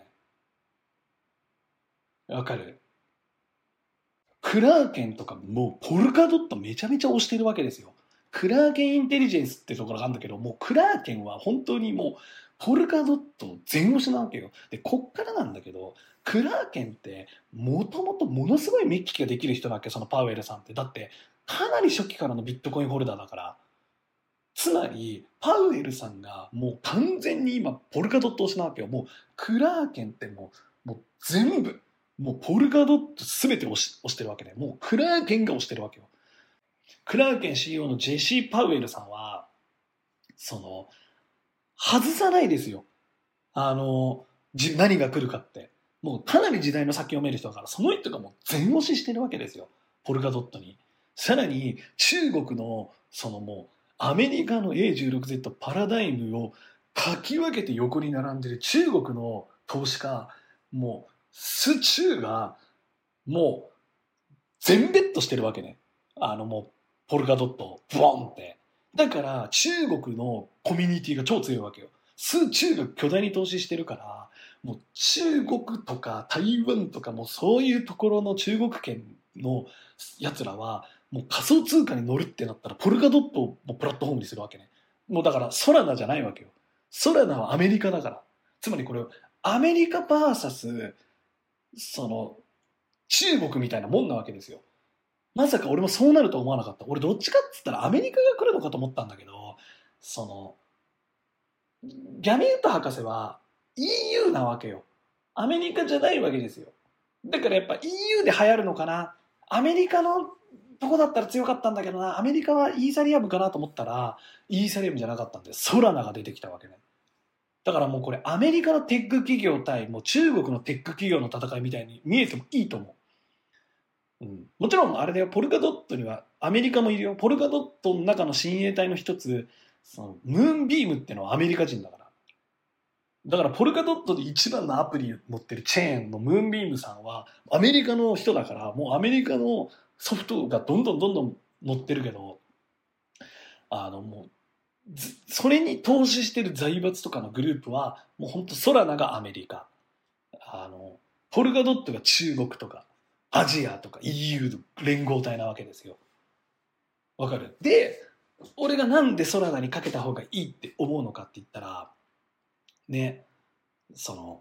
わかる？クラーケンとかもうポルカドットめちゃめちゃ推してるわけですよ。クラーケンインテリジェンスってところがあるんだけど、もうクラーケンは本当にもうポルカドット全推しなわけよ。でこっからなんだけど、クラーケンってもともとものすごい目利きができる人だっけ、そのパウエルさんって。だってかなり初期からのビットコインホルダーだから。つまりパウエルさんがもう完全に今ポルカドット推しなわけよ。もうクラーケンってもうもう全部もうポルカドット全て押し押してるわけで、もうクラーケンが押してるわけよ。クラーケン シーイーオー のジェシー・パウエルさんはその外さないですよ。あのじ何が来るかってもうかなり時代の先を見る人だから、その人がもう全押ししてるわけですよ、ポルカドットに。さらに中国のそのもうアメリカの エーじゅうろくゼット パラダイムをかき分けて横に並んでる中国の投資家、もうスチューがもう全ベットしてるわけね。あのもうポルカドットボンって。だから中国のコミュニティが超強いわけよ。スチューが巨大に投資してるから、もう中国とか台湾とかもそういうところの中国圏のやつらはもう仮想通貨に乗るってなったらポルカドットをプラットフォームにするわけね。もうだからソラナじゃないわけよ。ソラナはアメリカだから。つまりこれアメリカ ブイエス その中国みたいなもんなわけですよ。まさか俺もそうなると思わなかった。俺どっちかっつったらアメリカが来るのかと思ったんだけど、そのギャミウッド博士は イーユー なわけよ。アメリカじゃないわけですよ。だからやっぱ イーユー で流行るのかな。アメリカのとこだったら強かったんだけどな、アメリカはイーサリアムかなと思ったらイーサリアムじゃなかったんでソラナが出てきたわけね。だからもうこれアメリカのテック企業対もう中国のテック企業の戦いみたいに見えてもいいと思う。うん、もちろんあれだよ、ポルカドットにはアメリカもいるよ。ポルカドットの中の親衛隊の一つ、そのムーンビームってのはアメリカ人だから。だからポルカドットで一番のアプリ持ってるチェーンのムーンビームさんはアメリカの人だから、もうアメリカのソフトがどんどんどんどん載ってるけど、あのもうそれに投資してる財閥とかのグループはもうほんとソラナがアメリカ、あのポルカドットが中国とかアジアとか イーユー の連合体なわけですよ。わかる？で俺がなんでソラナにかけた方がいいって思うのかって言ったらね、その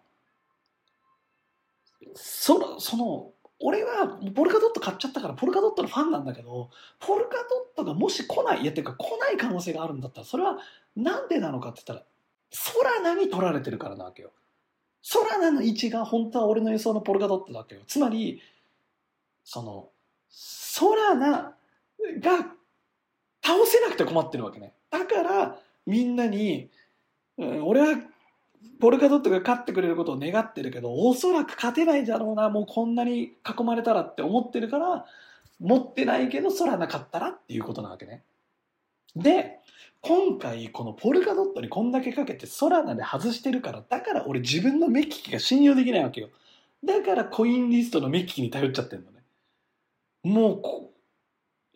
そのその俺はポルカドット買っちゃったからポルカドットのファンなんだけど、ポルカドットがもし来ない、いやっていうか来ない可能性があるんだったらそれはなんでなのかって言ったらソラナに取られてるからなわけよ。ソラナの位置が本当は俺の予想のポルカドットだわけよ。つまりそのソラナが倒せなくて困ってるわけね。だからみんなに、うん、俺はポルカドットが勝ってくれることを願ってるけど、おそらく勝てないだろうな、もうこんなに囲まれたらって思ってるから持ってないけどソラナ勝ったらっていうことなわけね。で今回このポルカドットにこんだけかけてソラナで外してるから、だから俺自分の目利きが信用できないわけよ。だからコインリストの目利きに頼っちゃってるのね。もうこ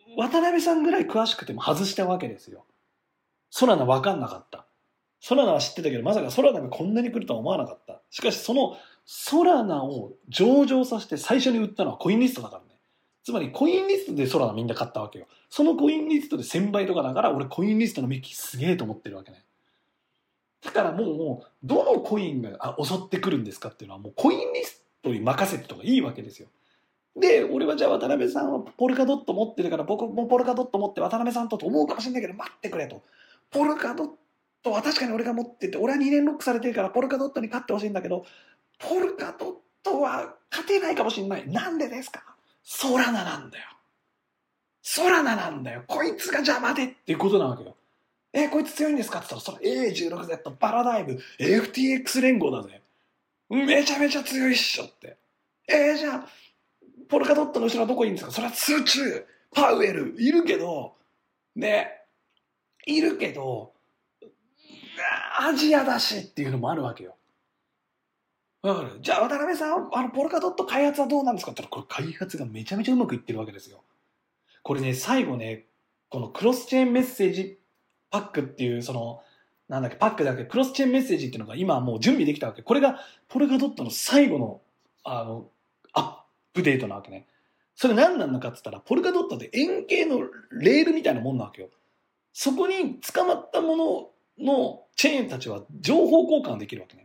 渡辺さんぐらい詳しくても外したわけですよ。ソラナ分かんなかった。ソラナは知ってたけど、まさかソラナがこんなに来るとは思わなかった。しかしそのソラナを上場させて最初に売ったのはコインリストだからね。つまりコインリストでソラナみんな買ったわけよ。そのコインリストでせんばいとかだから、俺コインリストのミッキーすげえと思ってるわけね。だからもう、どのコインが襲ってくるんですかっていうのはもうコインリストに任せてとかいいわけですよ。で、俺はじゃあ渡辺さんはポルカドット持ってるから僕もポルカドット持って渡辺さんとと思うかもしれないけど待ってくれと。ポルカドットは確かに俺が持ってて、俺はにねんロックされてるからポルカドットに勝ってほしいんだけど、ポルカドットは勝てないかもしれない。なんでですか？ソラナなんだよ。ソラナなんだよ。こいつが邪魔でっていうことなわけよ。えー、こいつ強いんですかって言ったら、それ エーじゅうろくゼット パラダイム エフティーエックス 連合だぜ。めちゃめちゃ強いっしょって。えー、じゃあポルカドットの後ろはどこいいんですか？それはツーチュー、パウエルいるけどね、いるけどアジアだしっていうのもあるわけよ。わかる？じゃあ渡辺さん、あのポルカドット開発はどうなんですかって言ったら、これ開発がめちゃめちゃうまくいってるわけですよ。これね、最後ね、このクロスチェーンメッセージパックっていう、そのなんだっけ、パックだけクロスチェーンメッセージっていうのが今もう準備できたわけ。これがポルカドットの最後のあのアップデートなわけね。それ何なのかって言ったら、ポルカドットって円形のレールみたいなもんなわけよ。そこに捕まったもののチェーンたちは情報交換できるわけね。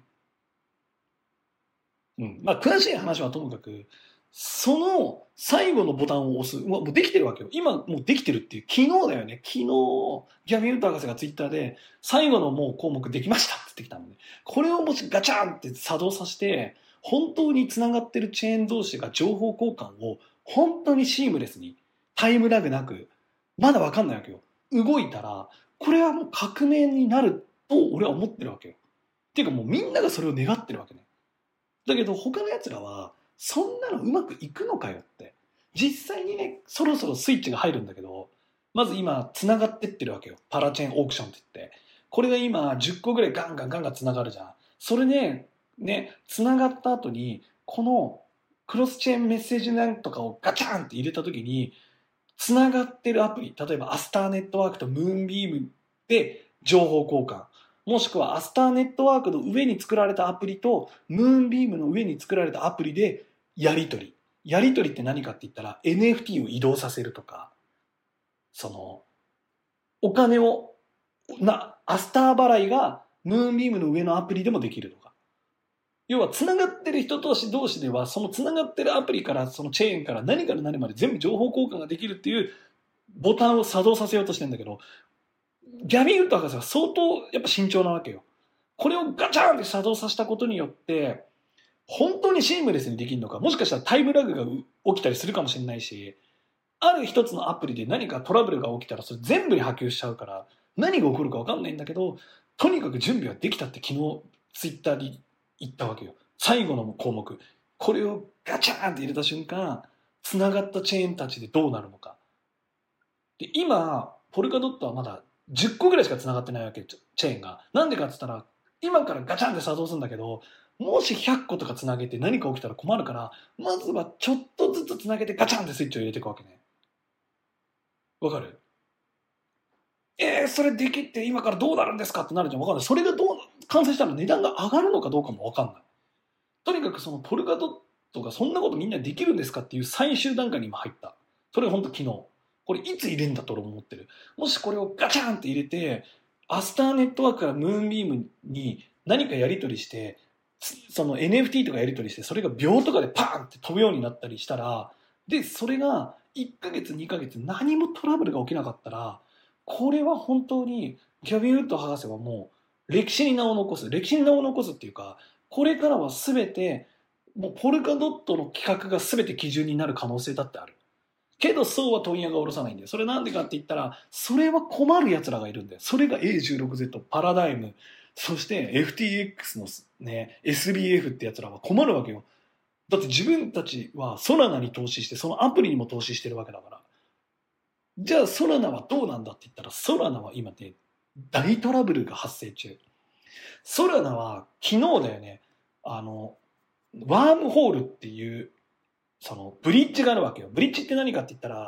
うん。まあ詳しい話はともかく、その最後のボタンを押す、もうできてるわけよ。今もうできてるっていう、昨日だよね。昨日、ギャビン・ウッド博士がツイッターで、最後のもう項目できましたって言ってきたので、これをもしガチャンって作動させて、本当に繋がってるチェーン同士が情報交換を本当にシームレスに、タイムラグなく、まだわかんないわけよ。動いたら、これはもう革命になると俺は思ってるわけよ。っていうかもうみんながそれを願ってるわけね。だけど他の奴らは、そんなのうまくいくのかよって。実際にね、そろそろスイッチが入るんだけど、まず今、繋がってってるわけよ。パラチェーンオークションって言って。これが今、じゅっこぐらいガンガンガンガン繋がるじゃん。それで、ね、繋がった後に、このクロスチェーンメッセージなんとかをガチャンって入れた時に、繋がってるアプリ、例えばアスターネットワークとムーンビームで情報交換。もしくはアスターネットワークの上に作られたアプリとムーンビームの上に作られたアプリでやり取り。やり取りって何かって言ったら エヌエフティー を移動させるとか、その、お金を、な、アスター払いがムーンビームの上のアプリでもできるとか。要は繋がってる人同士同士では、その繋がってるアプリからそのチェーンから何から何まで全部情報交換ができるっていうボタンを作動させようとしてるんだけど、ギャビン・ウッド博士は相当やっぱ慎重なわけよ。これをガチャンって作動させたことによって、本当にシームレスにできるのか、もしかしたらタイムラグが起きたりするかもしれないし、ある一つのアプリで何かトラブルが起きたらそれ全部に波及しちゃうから、何が起こるか分かんないんだけど、とにかく準備はできたって昨日ツイッターに言ったわけよ。最後の項目。これをガチャーンって入れた瞬間、繋がったチェーンたちでどうなるのか。で、今、ポルカドットはまだじゅっこぐらいしか繋がってないわけ、チェーンが。なんでかって言ったら、今からガチャンって作動するんだけど、もしひゃっことか繋げて何か起きたら困るから、まずはちょっとずつ繋げてガチャンってスイッチを入れていくわけね。わかる？えー、それできって今からどうなるんですかってなるじゃん。わかんない。それがどう、完成したら値段が上がるのかどうかもわかんない。とにかくそのポルカドットがそんなことみんなできるんですかっていう最終段階に今入った。それがほんと昨日。これいつ入れんだと俺も思ってる。もしこれをガチャンって入れて、アスターネットワークからムーンビームに何かやり取りして、その エヌエフティー とかやり取りして、それが秒とかでパーンって飛ぶようになったりしたら、で、それがいっかげつにかげつ何もトラブルが起きなかったら、これは本当にギャビン・ウッド博士はもう歴史に名を残す。歴史に名を残すっていうか、これからは全て、もうポルカドットの規格が全て基準になる可能性だってある。けどそうは問屋が下ろさないんだよ。それなんでかって言ったら、それは困る奴らがいるんだよ。それが エーじゅうろくゼット、パラダイム、そして エフティーエックス のね、エスビーエフ って奴らは困るわけよ。だって自分たちはソラナに投資して、そのアプリにも投資してるわけだから。じゃあソラナはどうなんだって言ったら、ソラナは今ね、大トラブルが発生中。ソラナは昨日だよね、あの、ワームホールっていう、そのブリッジがあるわけよ。ブリッジって何かって言ったら、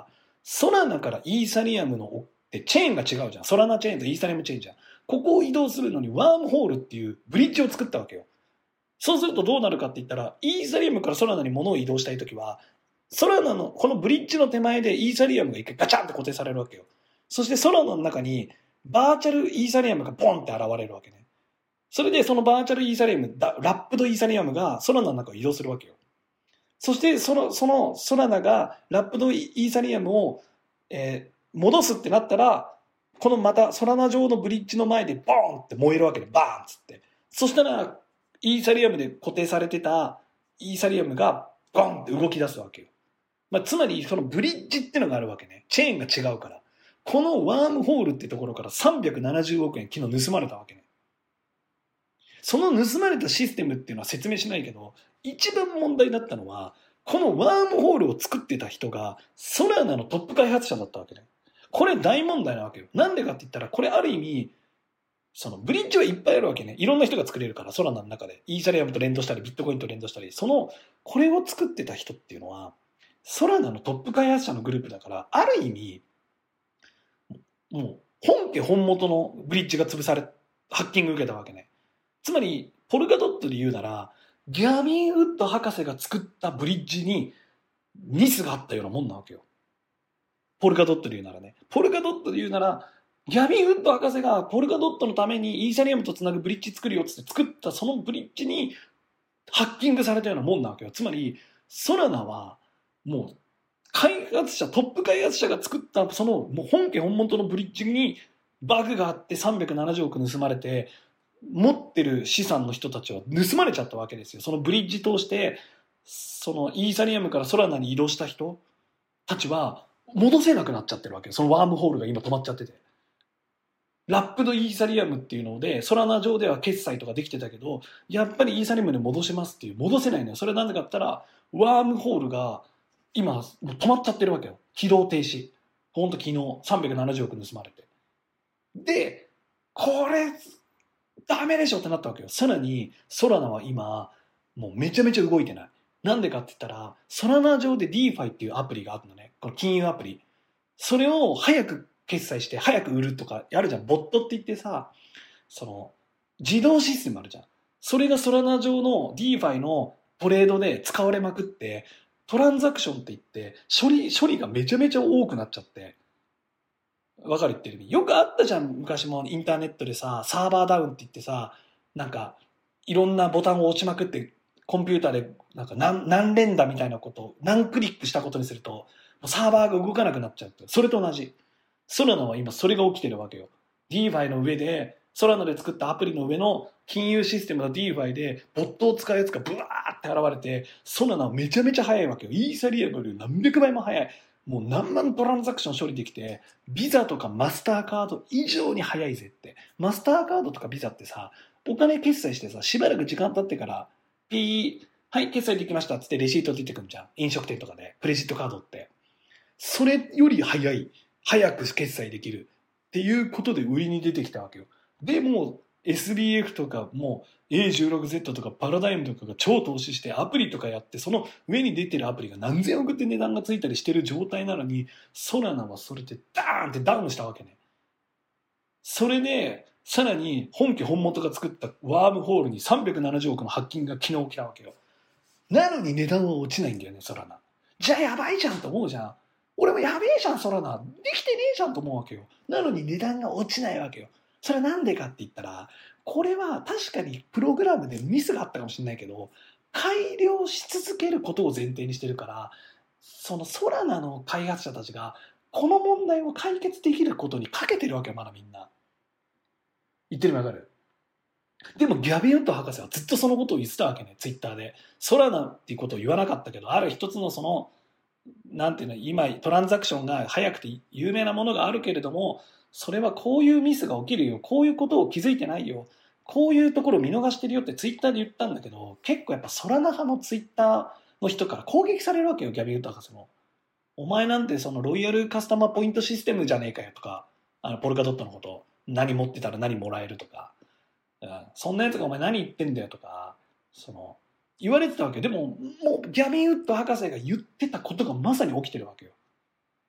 ソラナからイーサリアムのってチェーンが違うじゃん。ソラナチェーンとイーサリアムチェーンじゃん。ここを移動するのにワームホールっていうブリッジを作ったわけよ。そうするとどうなるかって言ったら、イーサリアムからソラナに物を移動したいときは、ソラナのこのブリッジの手前でイーサリアムが一回ガチャンって固定されるわけよ。そしてソラナの中にバーチャルイーサリアムがボンって現れるわけね。それでそのバーチャルイーサリアム、ラップドイーサリアムがソラナの中を移動するわけよ。そしてその、そのソラナがラップドイーサリアムを、えー、戻すってなったら、このまたソラナ上のブリッジの前でボーンって燃えるわけで、バーンっつって。そしたら、イーサリアムで固定されてたイーサリアムがボンって動き出すわけよ。まあ、つまりそのブリッジってのがあるわけね。チェーンが違うから。このワームホールってところからさんびゃくななじゅうおくえん昨日盗まれたわけね。その盗まれたシステムっていうのは説明しないけど、一番問題だったのは、このワームホールを作ってた人がソラナのトップ開発者だったわけね。これ大問題なわけよ。なんでかって言ったら、これある意味、そのブリッジはいっぱいあるわけね。いろんな人が作れるから、ソラナの中で。イーサリアムと連動したり、ビットコインと連動したり、その、これを作ってた人っていうのは、ソラナのトップ開発者のグループだから、ある意味、もう、本家本元のブリッジが潰され、ハッキング受けたわけね。つまり、ポルカドットで言うなら、ギャビン・ウッド博士が作ったブリッジにミスがあったようなもんなわけよ。ポルカドットで言うならね。ポルカドットで言うなら、ギャビン・ウッド博士がポルカドットのためにイーサリアムとつなぐブリッジ作るよっつって作ったそのブリッジにハッキングされたようなもんなわけよ。つまり、ソラナはもう開発者、トップ開発者が作ったそのもう本家本元のブリッジにバグがあってさんびゃくななじゅうおく盗まれて、持ってる資産の人たちは盗まれちゃったわけですよ。そのブリッジ通してそのイーサリアムからソラナに移動した人たちは戻せなくなっちゃってるわけよ。そのワームホールが今止まっちゃってて。ラップドイーサリアムっていうので、ソラナ上では決済とかできてたけど、やっぱりイーサリアムで戻しますっていう、戻せないのよ。それはなぜかって言ったら、ワームホールが今止まっちゃってるわけよ。起動停止。ほんと昨日さんびゃくななじゅうおく盗まれて。で、これ、ダメでしょってなったわけよ。さらに、ソラナは今、もうめちゃめちゃ動いてない。なんでかって言ったら、ソラナ上で ディーファイ っていうアプリがあるのね。この金融アプリ。それを早く決済して早く売るとかやるじゃん。ボットって言ってさ、その、自動システムあるじゃん。それがソラナ上の ディーファイ のトレードで使われまくって、トランザクションって言って、処理、処理がめちゃめちゃ多くなっちゃって、わかる言ってる意味。よくあったじゃん、昔もインターネットでさ、サーバーダウンって言ってさ、なんか、いろんなボタンを押しまくって、コンピューターで、なんか何、何連打みたいなことを、何クリックしたことにすると、サーバーが動かなくなっちゃうって。それと同じ。ソラナは今それが起きてるわけよ。ディーファイ の上で、ソラナで作ったアプリの上の金融システムの ディーファイ で、ボットを使うやつがブワーって現れて、ソラナはめちゃめちゃ速いわけよ。イーサリアムより何百倍も速い。もう何万トランザクション処理できて、ビザとかマスターカード以上に速いぜって。マスターカードとかビザってさ、お金決済してさ、しばらく時間経ってから、ピー、はい、決済できましたっつってレシート出てくるじゃん。飲食店とかで。クレジットカードって。それより早い。早く決済できる。っていうことで売りに出てきたわけよ。で、もう エスビーエフ とかもう エーじゅうろくゼット とかパラダイムとかが超投資してアプリとかやって、その上に出てるアプリが何千億って値段がついたりしてる状態なのに、ソラナはそれでダーンってダウンしたわけね。それで、さらに本家本元が作ったワームホールにさんびゃくななじゅうおくのハッキングが昨日起きたわけよ。なのに値段は落ちないんだよね、ソラナ。じゃあやばいじゃんと思うじゃん。俺もやべえじゃん、ソラナ。できてねえじゃんと思うわけよ。なのに値段が落ちないわけよ。それはなんでかって言ったら、これは確かにプログラムでミスがあったかもしれないけど、改良し続けることを前提にしてるから、そのソラナの開発者たちが、この問題を解決できることにかけてるわけよ、まだみんな。言ってるのわかる？でもギャビン・ウッド博士はずっとそのことを言ってたわけね、ツイッターで。ソラナっていうことを言わなかったけど、ある一つのその、なんていうの、今トランザクションが早くて有名なものがあるけれども、それはこういうミスが起きるよ、こういうことを気づいてないよ、こういうところを見逃してるよってツイッターで言ったんだけど、結構やっぱソラナ派のツイッターの人から攻撃されるわけよ、ギャビン・ウッド博士も。お前なんてそのロイヤルカスタマーポイントシステムじゃねえかよとか、あのポルカドットのこと、何持ってたら何もらえるとか、うん、そんなやつがお前何言ってんだよとか、その言われてたわけ。でももうギャビン・ウッド博士が言ってたことがまさに起きてるわけよ。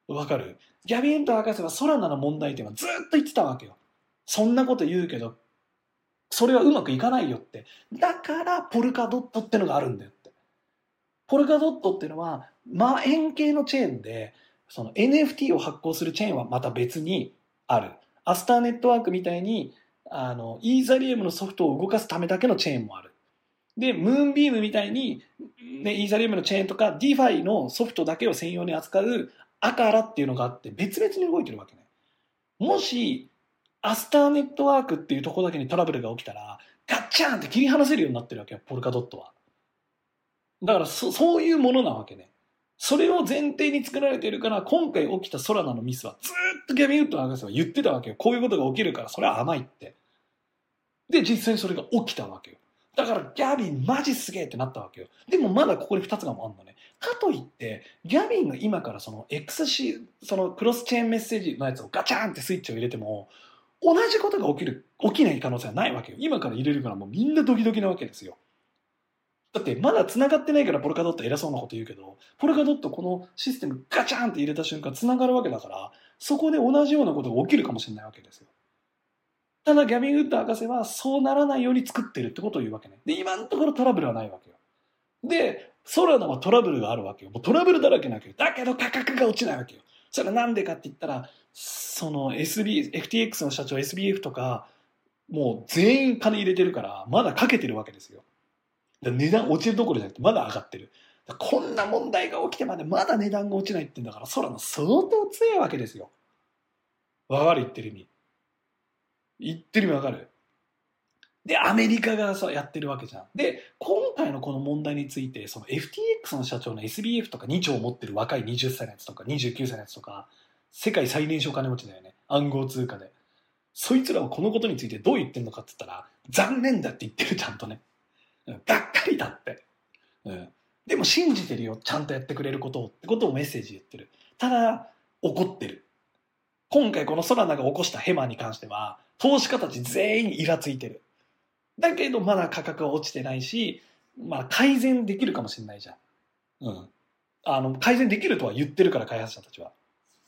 わかる？ギャビン・ウッド博士はソラナの問題点はずっと言ってたわけよ。そんなこと言うけどそれはうまくいかないよって。だからポルカドットってのがあるんだよって。ポルカドットっていうのは、まあ、円形のチェーンでその エヌエフティー を発行するチェーンはまた別にある。アスターネットワークみたいにあのイーサリアムのソフトを動かすためだけのチェーンもある。でムーンビームみたいに、ね、イーサリアムのチェーンとか ディーファイ のソフトだけを専用に扱うアカラっていうのがあって別々に動いてるわけね。もしアスターネットワークっていうところだけにトラブルが起きたらガッチャンって切り離せるようになってるわけよ、ポルカドットは。だから そ, そういうものなわけね。それを前提に作られているから、今回起きたソラナのミスはずっとギャビン・ウッド博士は言ってたわけよ。こういうことが起きるからそれは甘いって。で実際にそれが起きたわけよ。だからギャビンマジすげえってなったわけよ。でもまだここにふたつがもあるのね。かといってギャビンが今からその エックスシー そのクロスチェーンメッセージのやつをガチャンってスイッチを入れても同じことが起きる起きない可能性はないわけよ。今から入れるからもうみんなドキドキなわけですよ。だってまだ繋がってないからポルカドット偉そうなこと言うけど、ポルカドットこのシステムガチャンって入れた瞬間繋がるわけだから、そこで同じようなことが起きるかもしれないわけですよ。ただギャビン・ウッド博士はそうならないように作ってるってことを言うわけね。で今のところトラブルはないわけよ。でソラナはトラブルがあるわけよ。もうトラブルだらけなわけよ。だけど価格が落ちないわけよ。それはなんでかって言ったら、その エスビー、エフティーエックス の社長 エスビーエフ とかもう全員金入れてるからまだかけてるわけですよ。値段落ちるどころじゃなくてまだ上がってる。こんな問題が起きてまでまだ値段が落ちないって言うんだからソラナ相当強いわけですよ。わかる？言ってる意味。言ってる意味わかる？でアメリカがさやってるわけじゃん。で今回のこの問題についてその エフティーエックス の社長の エスビーエフ とかにちょう持ってる若いはたちのやつとかにじゅうきゅうさいのやつとか世界最年少金持ちだよね、暗号通貨で。そいつらはこのことについてどう言ってるのかって言ったら残念だって言ってる、ちゃんとね。がっかりだって、うん、でも信じてるよ、ちゃんとやってくれることをってことをメッセージ言ってる。ただ怒ってる。今回このソラナが起こしたヘマに関しては投資家たち全員イラついてる。だけどまだ価格は落ちてないし、まあ、改善できるかもしれないじゃん、うん、あの改善できるとは言ってるから開発者たちは。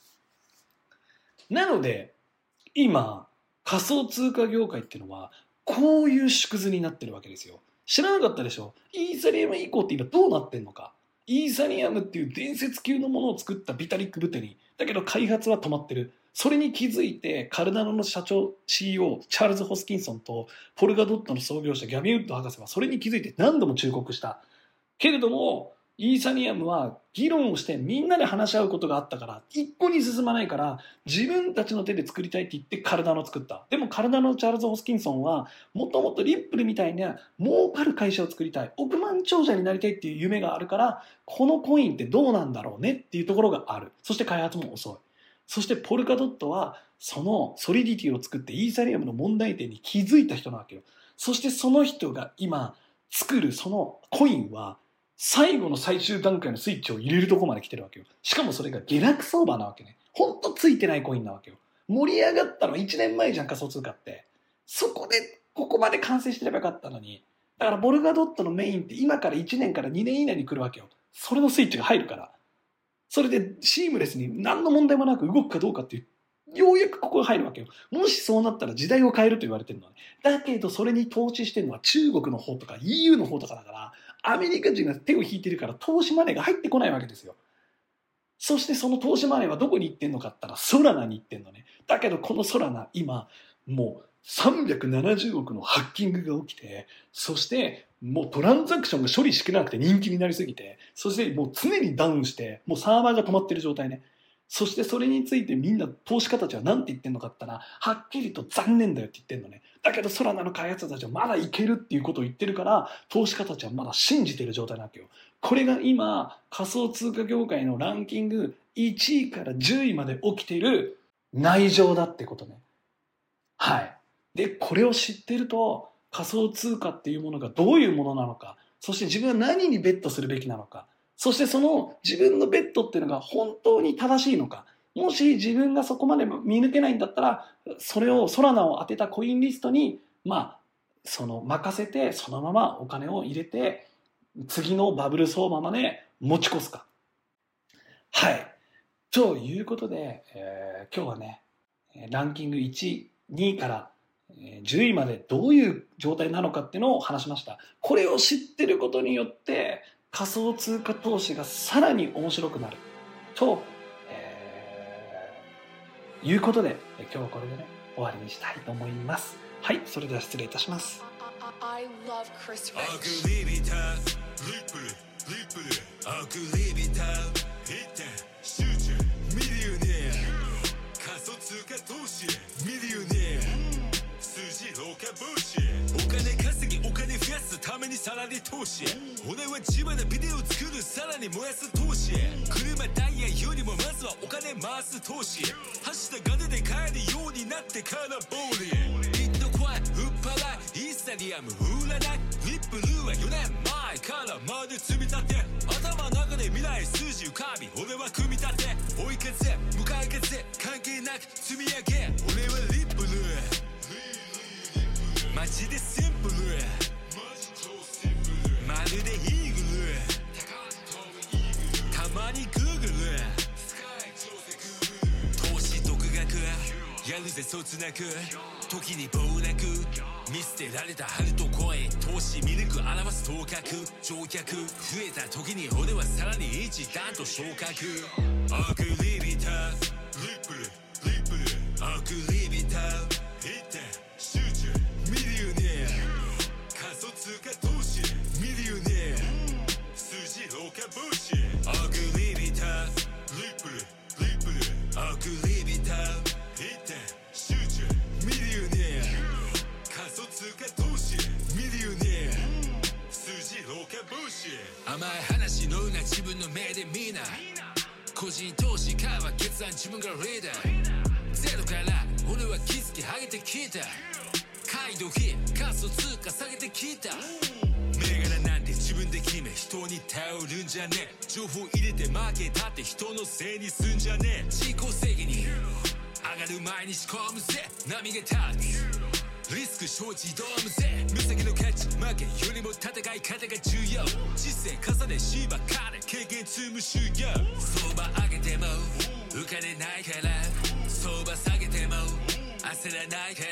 なので今仮想通貨業界っていうのはこういう縮図になってるわけですよ。知らなかったでしょ？イーサリアム以降って今どうなってんのか。イーサリアムっていう伝説級のものを作ったビタリック・ブテリンだけど開発は止まってる。それに気づいてカルダノの社長 シーイーオー チャールズ・ホスキンソンとポルガドットの創業者ギャビン・ウッド博士はそれに気づいて何度も忠告したけれども、イーサリアムは議論をしてみんなで話し合うことがあったから一個に進まないから自分たちの手で作りたいって言ってカルダノを作った。でもカルダノのチャールズ・ホスキンソンはもともとリップルみたいな儲かる会社を作りたい、億万長者になりたいっていう夢があるから、このコインってどうなんだろうねっていうところがある。そして開発も遅い。そしてポルカドットはそのソリディティを作ってイーサリアムの問題点に気づいた人なわけよ。そしてその人が今作るそのコインは最後の最終段階のスイッチを入れるところまで来てるわけよ。しかもそれが下落相場なわけね。ほんとついてないコインなわけよ。盛り上がったのはいちねんまえじゃん、仮想通貨って。そこでここまで完成してればよかったのに。だからボルガドットのメインって今からいちねんからにねん以内に来るわけよ。それのスイッチが入るから。それでシームレスに何の問題もなく動くかどうかっていう、ようやくここが入るわけよ。もしそうなったら時代を変えると言われてるのね。だけどそれに投資してるのは中国の方とか イーユー の方とかだから、アメリカ人が手を引いてるから投資マネーが入ってこないわけですよ。そしてその投資マネーはどこに行ってんのかって言ったらソラナに行ってんのね。だけどこのソラナ今もうさんびゃくななじゅうおくのハッキングが起きて、そしてもうトランザクションが処理しきれなくて人気になりすぎて、そしてもう常にダウンしてもうサーバーが止まってる状態ね。そしてそれについてみんな投資家たちは何て言ってんのかって言ったら、はっきりと残念だよって言ってんのね。だけどソラナの開発者たちはまだいけるっていうことを言ってるから、投資家たちはまだ信じてる状態なわけよ。これが今仮想通貨業界のランキングいちいからじゅういまで起きている内情だってことね。はい。でこれを知ってると仮想通貨っていうものがどういうものなのか、そして自分は何にベットするべきなのか、そしてその自分のベットっていうのが本当に正しいのか、もし自分がそこまで見抜けないんだったらそれをソラナを当てたコインリストにまあその任せてそのままお金を入れて次のバブル相場まで持ち越すか。はい。 ということで、えー今日はねランキングいち、にいからえーじゅういまでどういう状態なのかっていうのを話しました。これを知ってることによって仮想通貨投資がさらに面白くなると、えーいうことでえー今日はこれでね終わりにしたいと思います。はい、それでは失礼いたします。 I love Chris I Rich. could live it up, ripple, ripple. I could live it up, hit that, shoot ya, millionaire. 仮想通貨投資、ミリオネア。数字老化防止。お金稼ぎ、お金増やすためにさらに投資。俺は自分でビデオ作る、さらに燃やす投資。車ダイヤよりもまずはお金回す投資。走った金で買えるようになってからボーリー。ビットコイン、売っ払い、イーサリアム売らない。リップルーはよねんまえからまで積み立て。頭の中で未来数字浮かび、俺は組み立て。追い風、向かい風、関係なく積み上げ。俺はリップルー。マジでシンプル。まるでイーグル。たまにグーグル。投資独学やるぜそつなく。時に暴落見捨てられたハルトコイン。投資見抜く表す頭角。乗客増えた時に俺はさらに一段と昇格。アクリビタリップルリップル。アクリビタヒッタ集中ミリオネア。仮想通貨投資ミリオネア。数字老化防止。アクリビタリップルリップル。アクリビタヒッタ集中ミリオネア。仮想通貨投資ミリオネア。数字老化防止。甘い話のような自分の目で見ない。個人投資家は決断自分がリーダー。ゼロから俺は気づき上げてきた。買い時仮想通貨下げてきた。銘柄なんて自分で決め人に頼るんじゃねえ。情報入れて負けたって人のせいにすんじゃねえ。自己責任上がる前に仕込むぜ。波が立つリスク承知挑むぜ。目先の勝ち負けよりも戦い方が重要。知性重ねしばかれ経験積む修行。相場上げても浮かれないから。相場下げても焦らないから。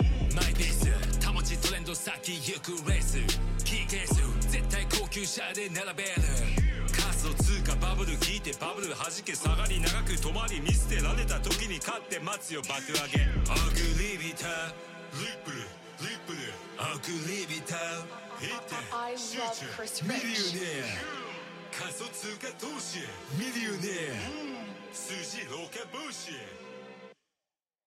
マイペース保ちトレンド先行くレース。キーケース絶対高級車で並べる。仮想通貨バブル聞いてバブル弾け下がり長く止まり見捨てられた時に勝って待つよ爆上げ。アクリビタリップルリップル。アクリビタヒッタ I 集 love 中 Chris ミリオ Rich. ネア。仮想通貨投資ミリオネア。数字老化防止。